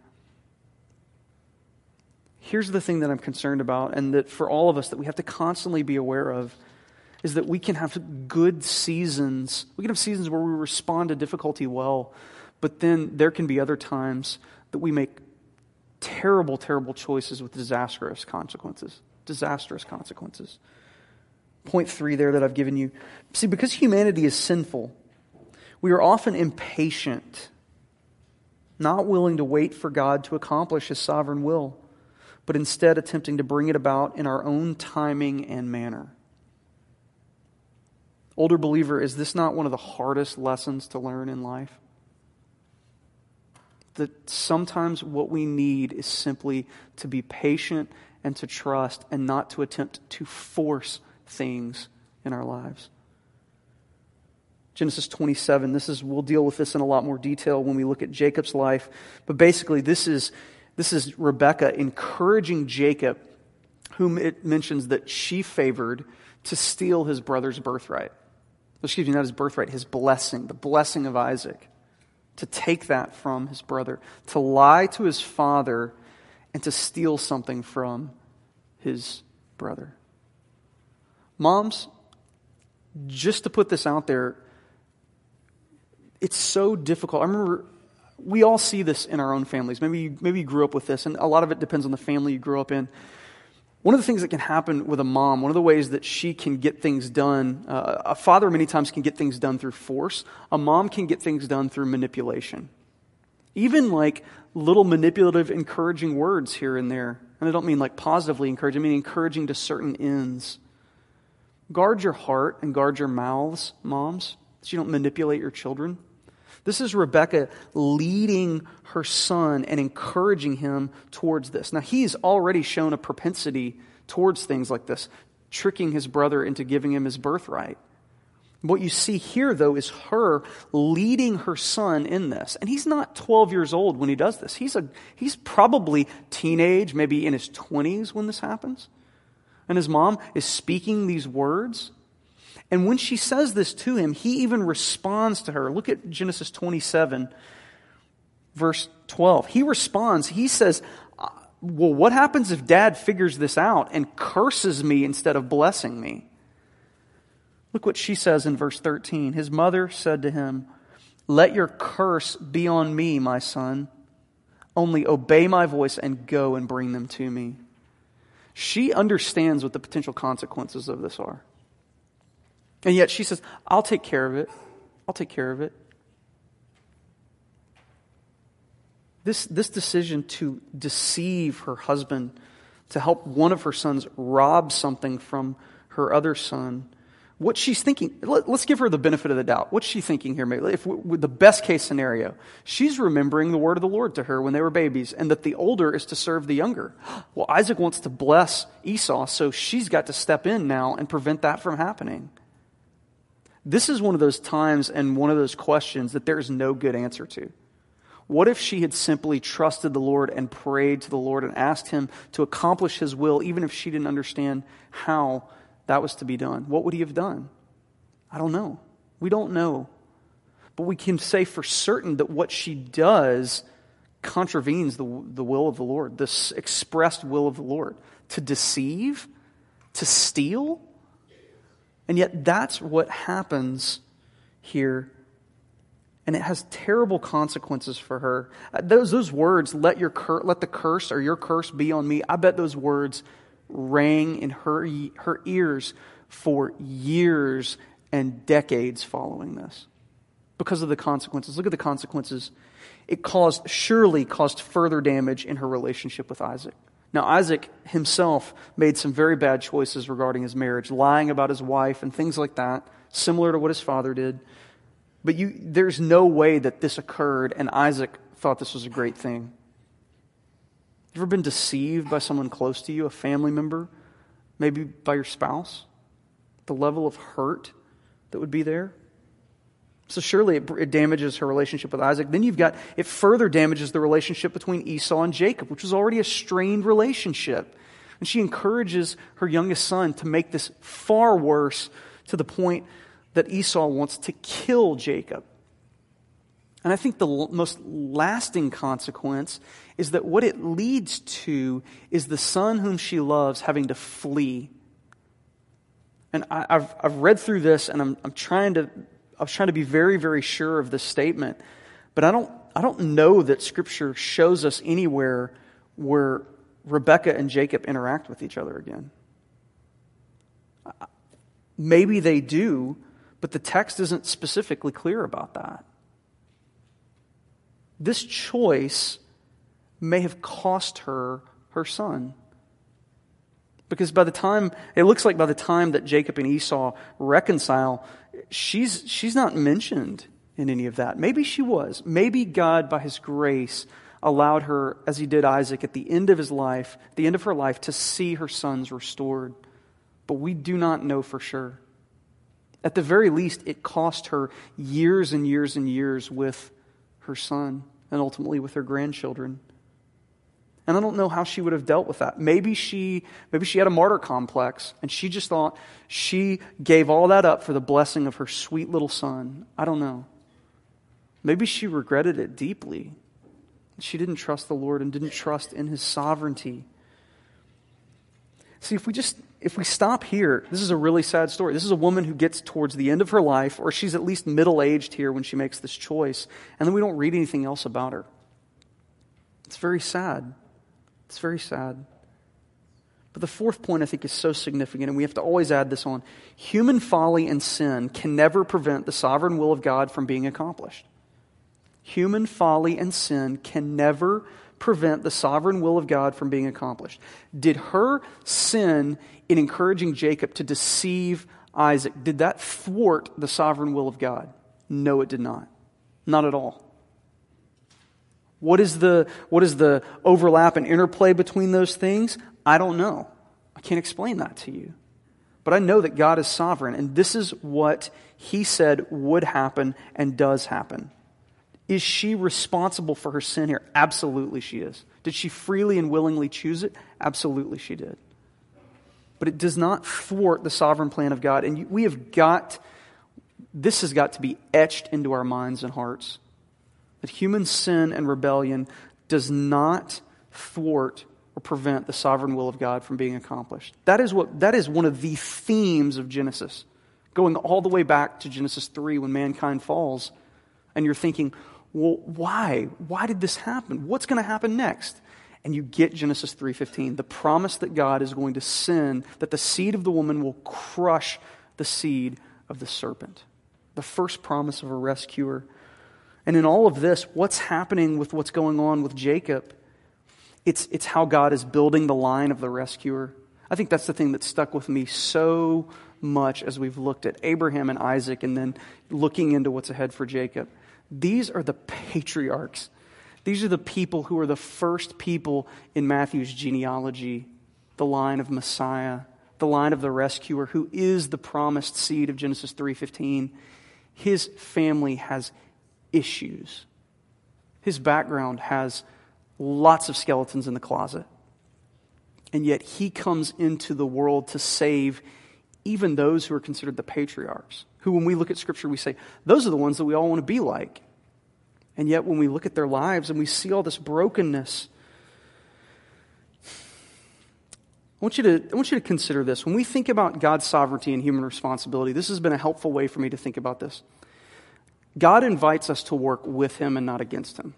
Here's the thing that I'm concerned about, and that for all of us that we have to constantly be aware of, is that we can have good seasons. We can have seasons where we respond to difficulty well, but then there can be other times that we make terrible, terrible choices with disastrous consequences. Disastrous consequences. Point three there that I've given you. See, because humanity is sinful, we are often impatient, not willing to wait for God to accomplish His sovereign will, but instead attempting to bring it about in our own timing and manner. Older believer, is this not one of the hardest lessons to learn in life? That sometimes what we need is simply to be patient and to trust and not to attempt to force things in our lives. Genesis twenty-seven, this is, we'll deal with this in a lot more detail when we look at Jacob's life. But basically, this is, this is Rebekah encouraging Jacob, whom it mentions that she favored, to steal his brother's birthright. Excuse me, not his birthright, his blessing, the blessing of Isaac. To take that from his brother, to lie to his father, and to steal something from his brother. Moms, just to put this out there, it's so difficult. I remember we all see this in our own families. Maybe you, maybe you grew up with this, and a lot of it depends on the family you grew up in. One of the things that can happen with a mom, one of the ways that she can get things done, uh, a father many times can get things done through force. A mom can get things done through manipulation. Even like little manipulative, encouraging words here and there. And I don't mean like positively encouraging, I mean encouraging to certain ends. Guard your heart and guard your mouths, moms, so you don't manipulate your children. This is Rebekah leading her son and encouraging him towards this. Now, he's already shown a propensity towards things like this, tricking his brother into giving him his birthright. What you see here, though, is her leading her son in this. And he's not twelve years old when he does this. He's a he's probably teenage, maybe in his twenties when this happens. And his mom is speaking these words. And when she says this to him, he even responds to her. Look at Genesis twenty-seven, verse twelve. He responds. He says, well, what happens if Dad figures this out and curses me instead of blessing me? Look what she says in verse thirteen. His mother said to him, let your curse be on me, my son. Only obey my voice and go and bring them to me. She understands what the potential consequences of this are. And yet she says, I'll take care of it. I'll take care of it. This, this decision to deceive her husband, to help one of her sons rob something from her other son, what she's thinking, let, let's give her the benefit of the doubt. What's she thinking here? If with the best case scenario, she's remembering the word of the Lord to her when they were babies, and that the older is to serve the younger. Well, Isaac wants to bless Esau, so she's got to step in now and prevent that from happening. This is one of those times and one of those questions that there is no good answer to. What if she had simply trusted the Lord and prayed to the Lord and asked him to accomplish his will, even if she didn't understand how that was to be done? What would he have done? I don't know. We don't know. But we can say for certain that what she does contravenes the, the will of the Lord, this expressed will of the Lord. To deceive, to steal. And yet that's what happens here. And it has terrible consequences for her. Those those words, let your cur- let the curse or your curse be on me. I bet those words rang in her her ears for years and decades following this, because of the consequences. Look at the consequences. It caused surely caused further damage in her relationship with Isaac. Now, Isaac himself made some very bad choices regarding his marriage, lying about his wife and things like that, similar to what his father did. But you, there's no way that this occurred and Isaac thought this was a great thing. You ever been deceived by someone close to you, a family member, maybe by your spouse? The level of hurt that would be there? So surely it, it damages her relationship with Isaac. Then you've got, it further damages the relationship between Esau and Jacob, which was already a strained relationship. And she encourages her youngest son to make this far worse, to the point that Esau wants to kill Jacob. And I think the l- most lasting consequence is that what it leads to is the son whom she loves having to flee. And I, I've I've read through this, and I'm I'm trying to I was trying to be very very sure of this statement, but I don't I don't know that Scripture shows us anywhere where Rebekah and Jacob interact with each other again. Maybe they do, but the text isn't specifically clear about that. This choice may have cost her her son. Because by the time, it looks like by the time that Jacob and Esau reconcile, she's she's not mentioned in any of that. Maybe she was. Maybe God, by His grace, allowed her, as He did Isaac, at the end of his life, the end of her life, to see her sons restored. But we do not know for sure. At the very least, it cost her years and years and years with her son, and ultimately with her grandchildren. And I don't know how she would have dealt with that. Maybe she maybe she had a martyr complex, and she just thought she gave all that up for the blessing of her sweet little son. I don't know. Maybe she regretted it deeply. She didn't trust the Lord and didn't trust in His sovereignty. See, if we just if we stop here, this is a really sad story. This is a woman who gets towards the end of her life, or she's at least middle-aged here when she makes this choice, and then we don't read anything else about her. It's very sad. It's very sad. But the fourth point I think is so significant, and we have to always add this on. Human folly and sin can never prevent the sovereign will of God from being accomplished. Human folly and sin can never prevent the sovereign will of God from being accomplished. Did her sin in encouraging Jacob to deceive Isaac, did that thwart the sovereign will of God? No, it did not. Not at all. What is the what is the overlap and interplay between those things? I don't know. I can't explain that to you. But I know that God is sovereign, and this is what He said would happen and does happen. Is she responsible for her sin here? Absolutely she is. Did she freely and willingly choose it? Absolutely she did. But it does not thwart the sovereign plan of God. And we have got, this has got to be etched into our minds and hearts. That human sin and rebellion does not thwart or prevent the sovereign will of God from being accomplished. That is what that is one of the themes of Genesis. Going all the way back to Genesis three when mankind falls. And you're thinking, well, why? Why did this happen? What's going to happen next? And you get Genesis three fifteen, the promise that God is going to send, that the seed of the woman will crush the seed of the serpent. The first promise of a rescuer. And in all of this, what's happening with what's going on with Jacob? It's, it's how God is building the line of the rescuer. I think that's the thing that stuck with me so much as we've looked at Abraham and Isaac and then looking into what's ahead for Jacob. These are the patriarchs. These are the people who are the first people in Matthew's genealogy, the line of Messiah, the line of the rescuer, who is the promised seed of Genesis three fifteen. His family has issues. His background has lots of skeletons in the closet. And yet he comes into the world to save even those who are considered the patriarchs, who when we look at Scripture, we say, those are the ones that we all want to be like. And yet when we look at their lives and we see all this brokenness, I want you to, I want you to consider this. When we think about God's sovereignty and human responsibility, this has been a helpful way for me to think about this. God invites us to work with Him and not against Him.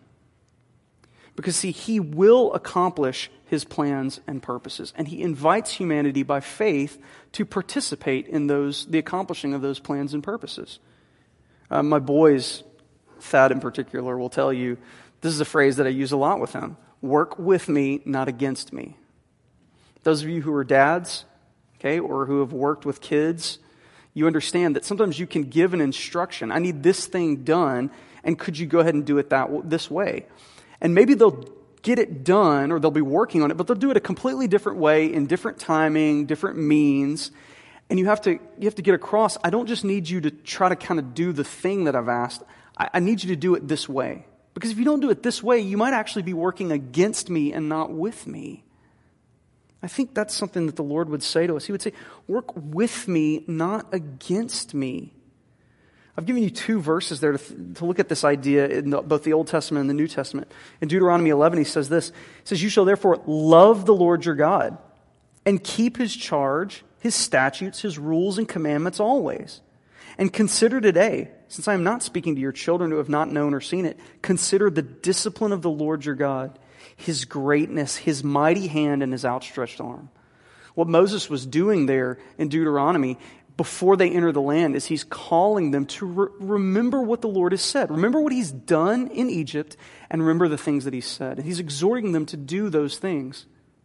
Because see, He will accomplish His plans and purposes. And He invites humanity by faith to participate in those, the accomplishing of those plans and purposes. Uh, my boys, Thad in particular, will tell you, this is a phrase that I use a lot with him. Work with me, not against me. Those of you who are dads, okay, or who have worked with kids, you understand that sometimes you can give an instruction. I need this thing done, and could you go ahead and do it that this way? And maybe they'll get it done, or they'll be working on it, but they'll do it a completely different way, in different timing, different means. And you have to you have to get across, I don't just need you to try to kind of do the thing that I've asked. I, I need you to do it this way. Because if you don't do it this way, you might actually be working against me and not with me. I think that's something that the Lord would say to us. He would say, work with me, not against me. I've given you two verses there to, to look at this idea in the, both the Old Testament and the New Testament. In Deuteronomy eleven, he says this. He says, you shall therefore love the Lord your God and keep His charge, His statutes, His rules and commandments always. And consider today, since I am not speaking to your children who have not known or seen it, consider the discipline of the Lord your God, His greatness, His mighty hand, and His outstretched arm. What Moses was doing there in Deuteronomy before they enter the land is he's calling them to re- remember what the Lord has said. Remember what He's done in Egypt, and remember the things that He said. And He's exhorting them to do those things,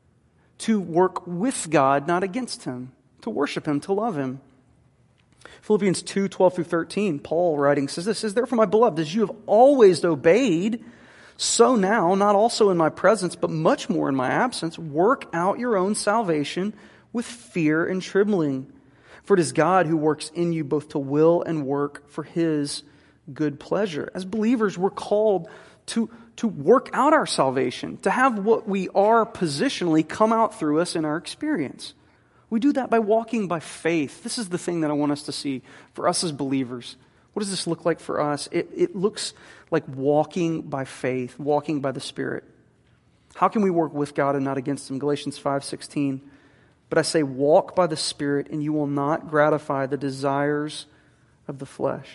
to work with God, not against Him, to worship Him, to love Him. Philippians two, twelve through thirteen, Paul writing says this, says, therefore, my beloved, as you have always obeyed, so now, not also in my presence, but much more in my absence, work out your own salvation with fear and trembling. For it is God who works in you both to will and work for His good pleasure. As believers, we're called to, to work out our salvation, to have what we are positionally come out through us in our experience. We do that by walking by faith. This is the thing that I want us to see for us as believers. What does this look like for us? It, it looks like walking by faith, walking by the Spirit. How can we work with God and not against Him? Galatians five sixteen. But I say, walk by the Spirit, and you will not gratify the desires of the flesh.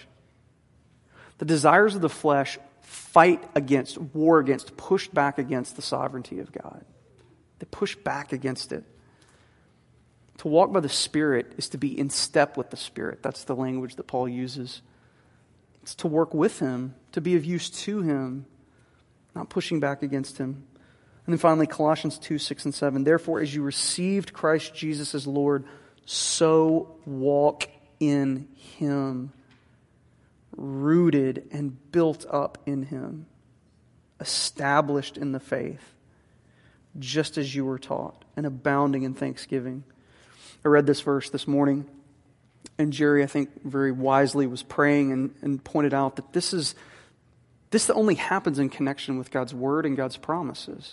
The desires of the flesh fight against, war against, push back against the sovereignty of God. They push back against it. To walk by the Spirit is to be in step with the Spirit. That's the language that Paul uses. It's to work with Him, to be of use to Him, not pushing back against Him. And then finally, Colossians two, six and seven. Therefore, as you received Christ Jesus as Lord, so walk in Him, rooted and built up in Him, established in the faith, just as you were taught, and abounding in thanksgiving. I read this verse this morning, and Jerry, I think, very wisely was praying and, and pointed out that this is this only happens in connection with God's Word and God's promises.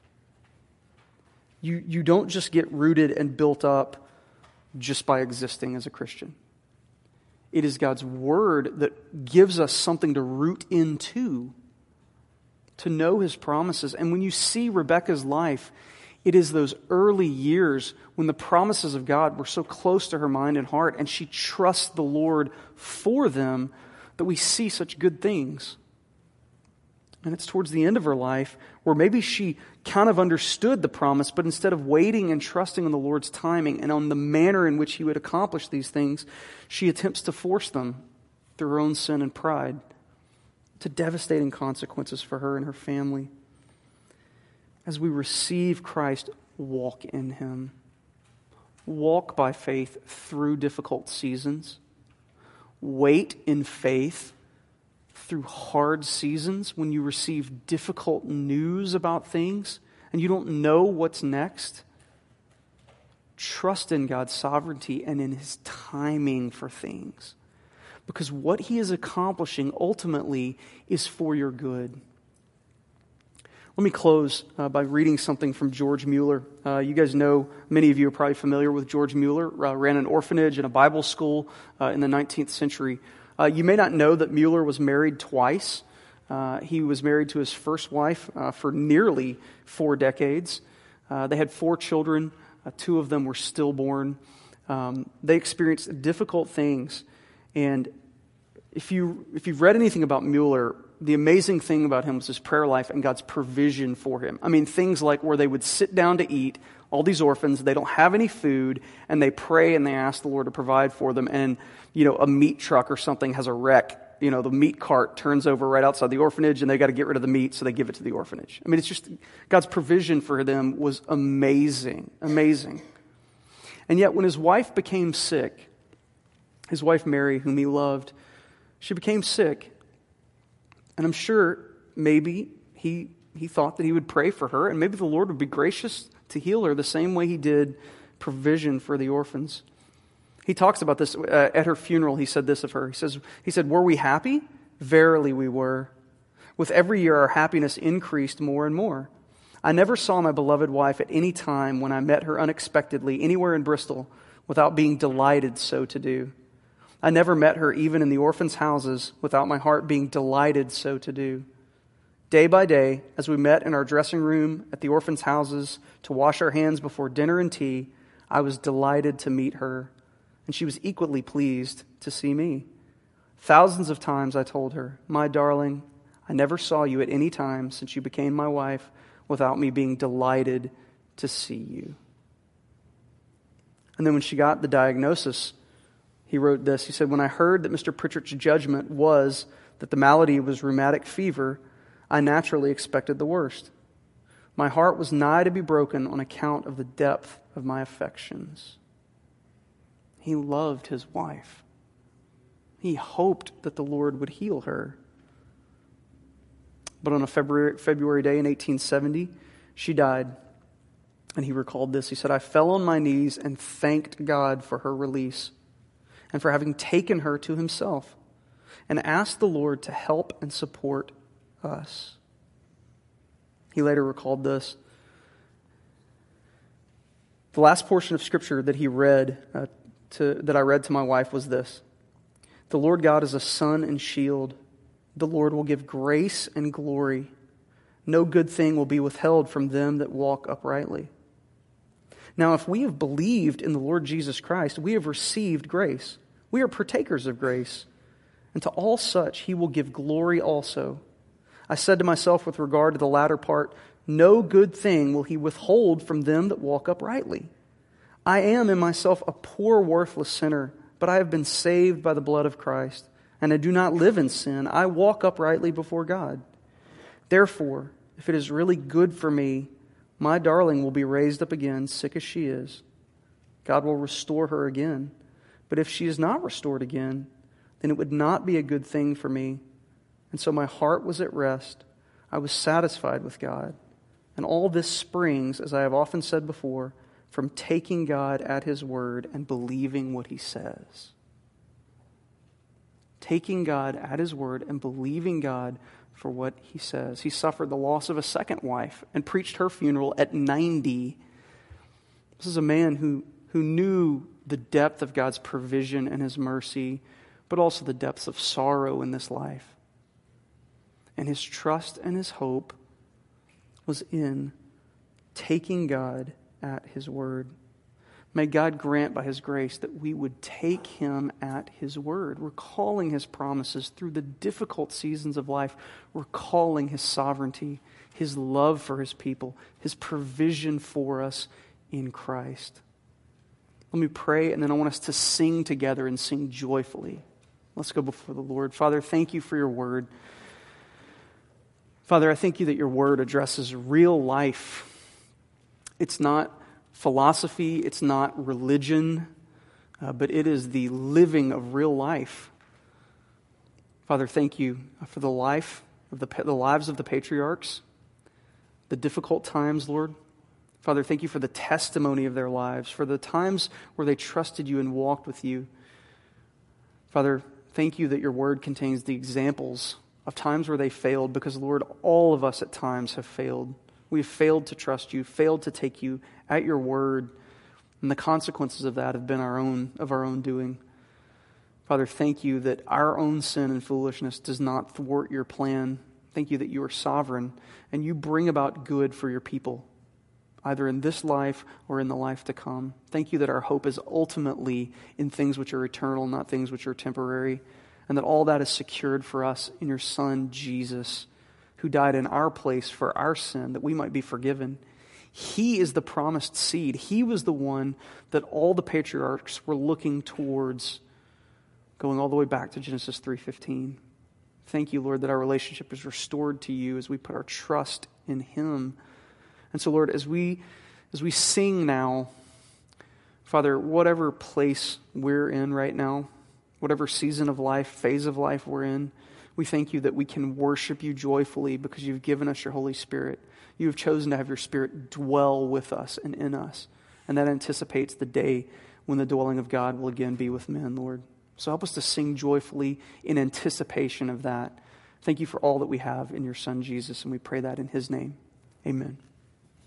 You, you don't just get rooted and built up just by existing as a Christian. It is God's Word that gives us something to root into, to know His promises. And when you see Rebecca's life, it is those early years when the promises of God were so close to her mind and heart, and she trusts the Lord for them, that we see such good things. And it's towards the end of her life where maybe she kind of understood the promise, but instead of waiting and trusting on the Lord's timing and on the manner in which He would accomplish these things, she attempts to force them through her own sin and pride, to devastating consequences for her and her family. As we receive Christ, walk in Him. Walk by faith through difficult seasons. Wait in faith through hard seasons when you receive difficult news about things and you don't know what's next. Trust in God's sovereignty and in His timing for things. Because what He is accomplishing ultimately is for your good. Let me close uh, by reading something from George Mueller. Uh, you guys know, many of you are probably familiar with George Mueller, uh, ran an orphanage and a Bible school uh, in the nineteenth century. Uh, you may not know that Mueller was married twice. Uh, he was married to his first wife uh, for nearly four decades. Uh, they had four children. Uh, two of them were stillborn. Um, they experienced difficult things. And if you, if you've read anything about Mueller, the amazing thing about him was his prayer life and God's provision for him. I mean, things like where they would sit down to eat, all these orphans, they don't have any food, and they pray and they ask the Lord to provide for them. And, you know, a meat truck or something has a wreck. You know, the meat cart turns over right outside the orphanage, and they got to get rid of the meat, so they give it to the orphanage. I mean, it's just, God's provision for them was amazing, amazing. And yet, when his wife became sick, his wife Mary, whom he loved, she became sick. And I'm sure maybe he he thought that he would pray for her, and maybe the Lord would be gracious to heal her the same way he did provision for the orphans. He talks about this uh, at her funeral. He said this of her. He says, he said, "Were we happy? Verily we were. With every year our happiness increased more and more. I never saw my beloved wife at any time when I met her unexpectedly anywhere in Bristol without being delighted so to do. I never met her even in the orphans' houses without my heart being delighted so to do. Day by day, as we met in our dressing room at the orphans' houses to wash our hands before dinner and tea, I was delighted to meet her, and she was equally pleased to see me. Thousands of times I told her, 'My darling, I never saw you at any time since you became my wife without me being delighted to see you.'" And then when she got the diagnosis, he wrote this. He said, "When I heard that Mister Pritchard's judgment was that the malady was rheumatic fever, I naturally expected the worst. My heart was nigh to be broken on account of the depth of my affections." He loved his wife. He hoped that the Lord would heal her. But on a February, February day in eighteen seventy, she died. And he recalled this. He said, "I fell on my knees and thanked God for her release and for having taken her to himself, and asked the Lord to help and support us." He later recalled this. The last portion of Scripture that he read, uh, to, that I read to my wife was this: "The Lord God is a sun and shield. The Lord will give grace and glory. No good thing will be withheld from them that walk uprightly." Now, if we have believed in the Lord Jesus Christ, we have received grace. We are partakers of grace. And to all such he will give glory also. I said to myself with regard to the latter part, no good thing will he withhold from them that walk uprightly. I am in myself a poor, worthless sinner, but I have been saved by the blood of Christ, and I do not live in sin. I walk uprightly before God. Therefore, if it is really good for me, my darling will be raised up again, sick as she is. God will restore her again. But if she is not restored again, then it would not be a good thing for me. And so my heart was at rest. I was satisfied with God. And all this springs, as I have often said before, from taking God at his word and believing what he says. Taking God at his word and believing God for what he says. He suffered the loss of a second wife and preached her funeral at ninety. This is a man who, who knew the depth of God's provision and his mercy, but also the depths of sorrow in this life. And his trust and his hope was in taking God at his word. May God grant by his grace that we would take him at his word, recalling his promises through the difficult seasons of life, recalling his sovereignty, his love for his people, his provision for us in Christ. Let me pray, and then I want us to sing together and sing joyfully. Let's go before the Lord. Father, thank you for your word. Father, I thank you that your word addresses real life. It's not philosophy, it's not religion, uh, but it is the living of real life. Father, thank you for the life of the, the lives of the patriarchs, the difficult times, Lord. Father, thank you for the testimony of their lives, for the times where they trusted you and walked with you. Father, thank you that your word contains the examples of times where they failed, because, Lord, all of us at times have failed. We've failed to trust you, failed to take you at your word, and the consequences of that have been our own, of our own doing. Father, thank you that our own sin and foolishness does not thwart your plan. Thank you that you are sovereign and you bring about good for your people, either in this life or in the life to come. Thank you that our hope is ultimately in things which are eternal, not things which are temporary, and that all that is secured for us in your Son, Jesus, who died in our place for our sin, that we might be forgiven. He is the promised seed. He was the one that all the patriarchs were looking towards, going all the way back to Genesis three fifteen. Thank you, Lord, that our relationship is restored to you as we put our trust in him. And so, Lord, as we as we sing now, Father, whatever place we're in right now, whatever season of life, phase of life we're in, we thank you that we can worship you joyfully because you've given us your Holy Spirit. You have chosen to have your Spirit dwell with us and in us. And that anticipates the day when the dwelling of God will again be with men, Lord. So help us to sing joyfully in anticipation of that. Thank you for all that we have in your Son, Jesus, and we pray that in his name. Amen.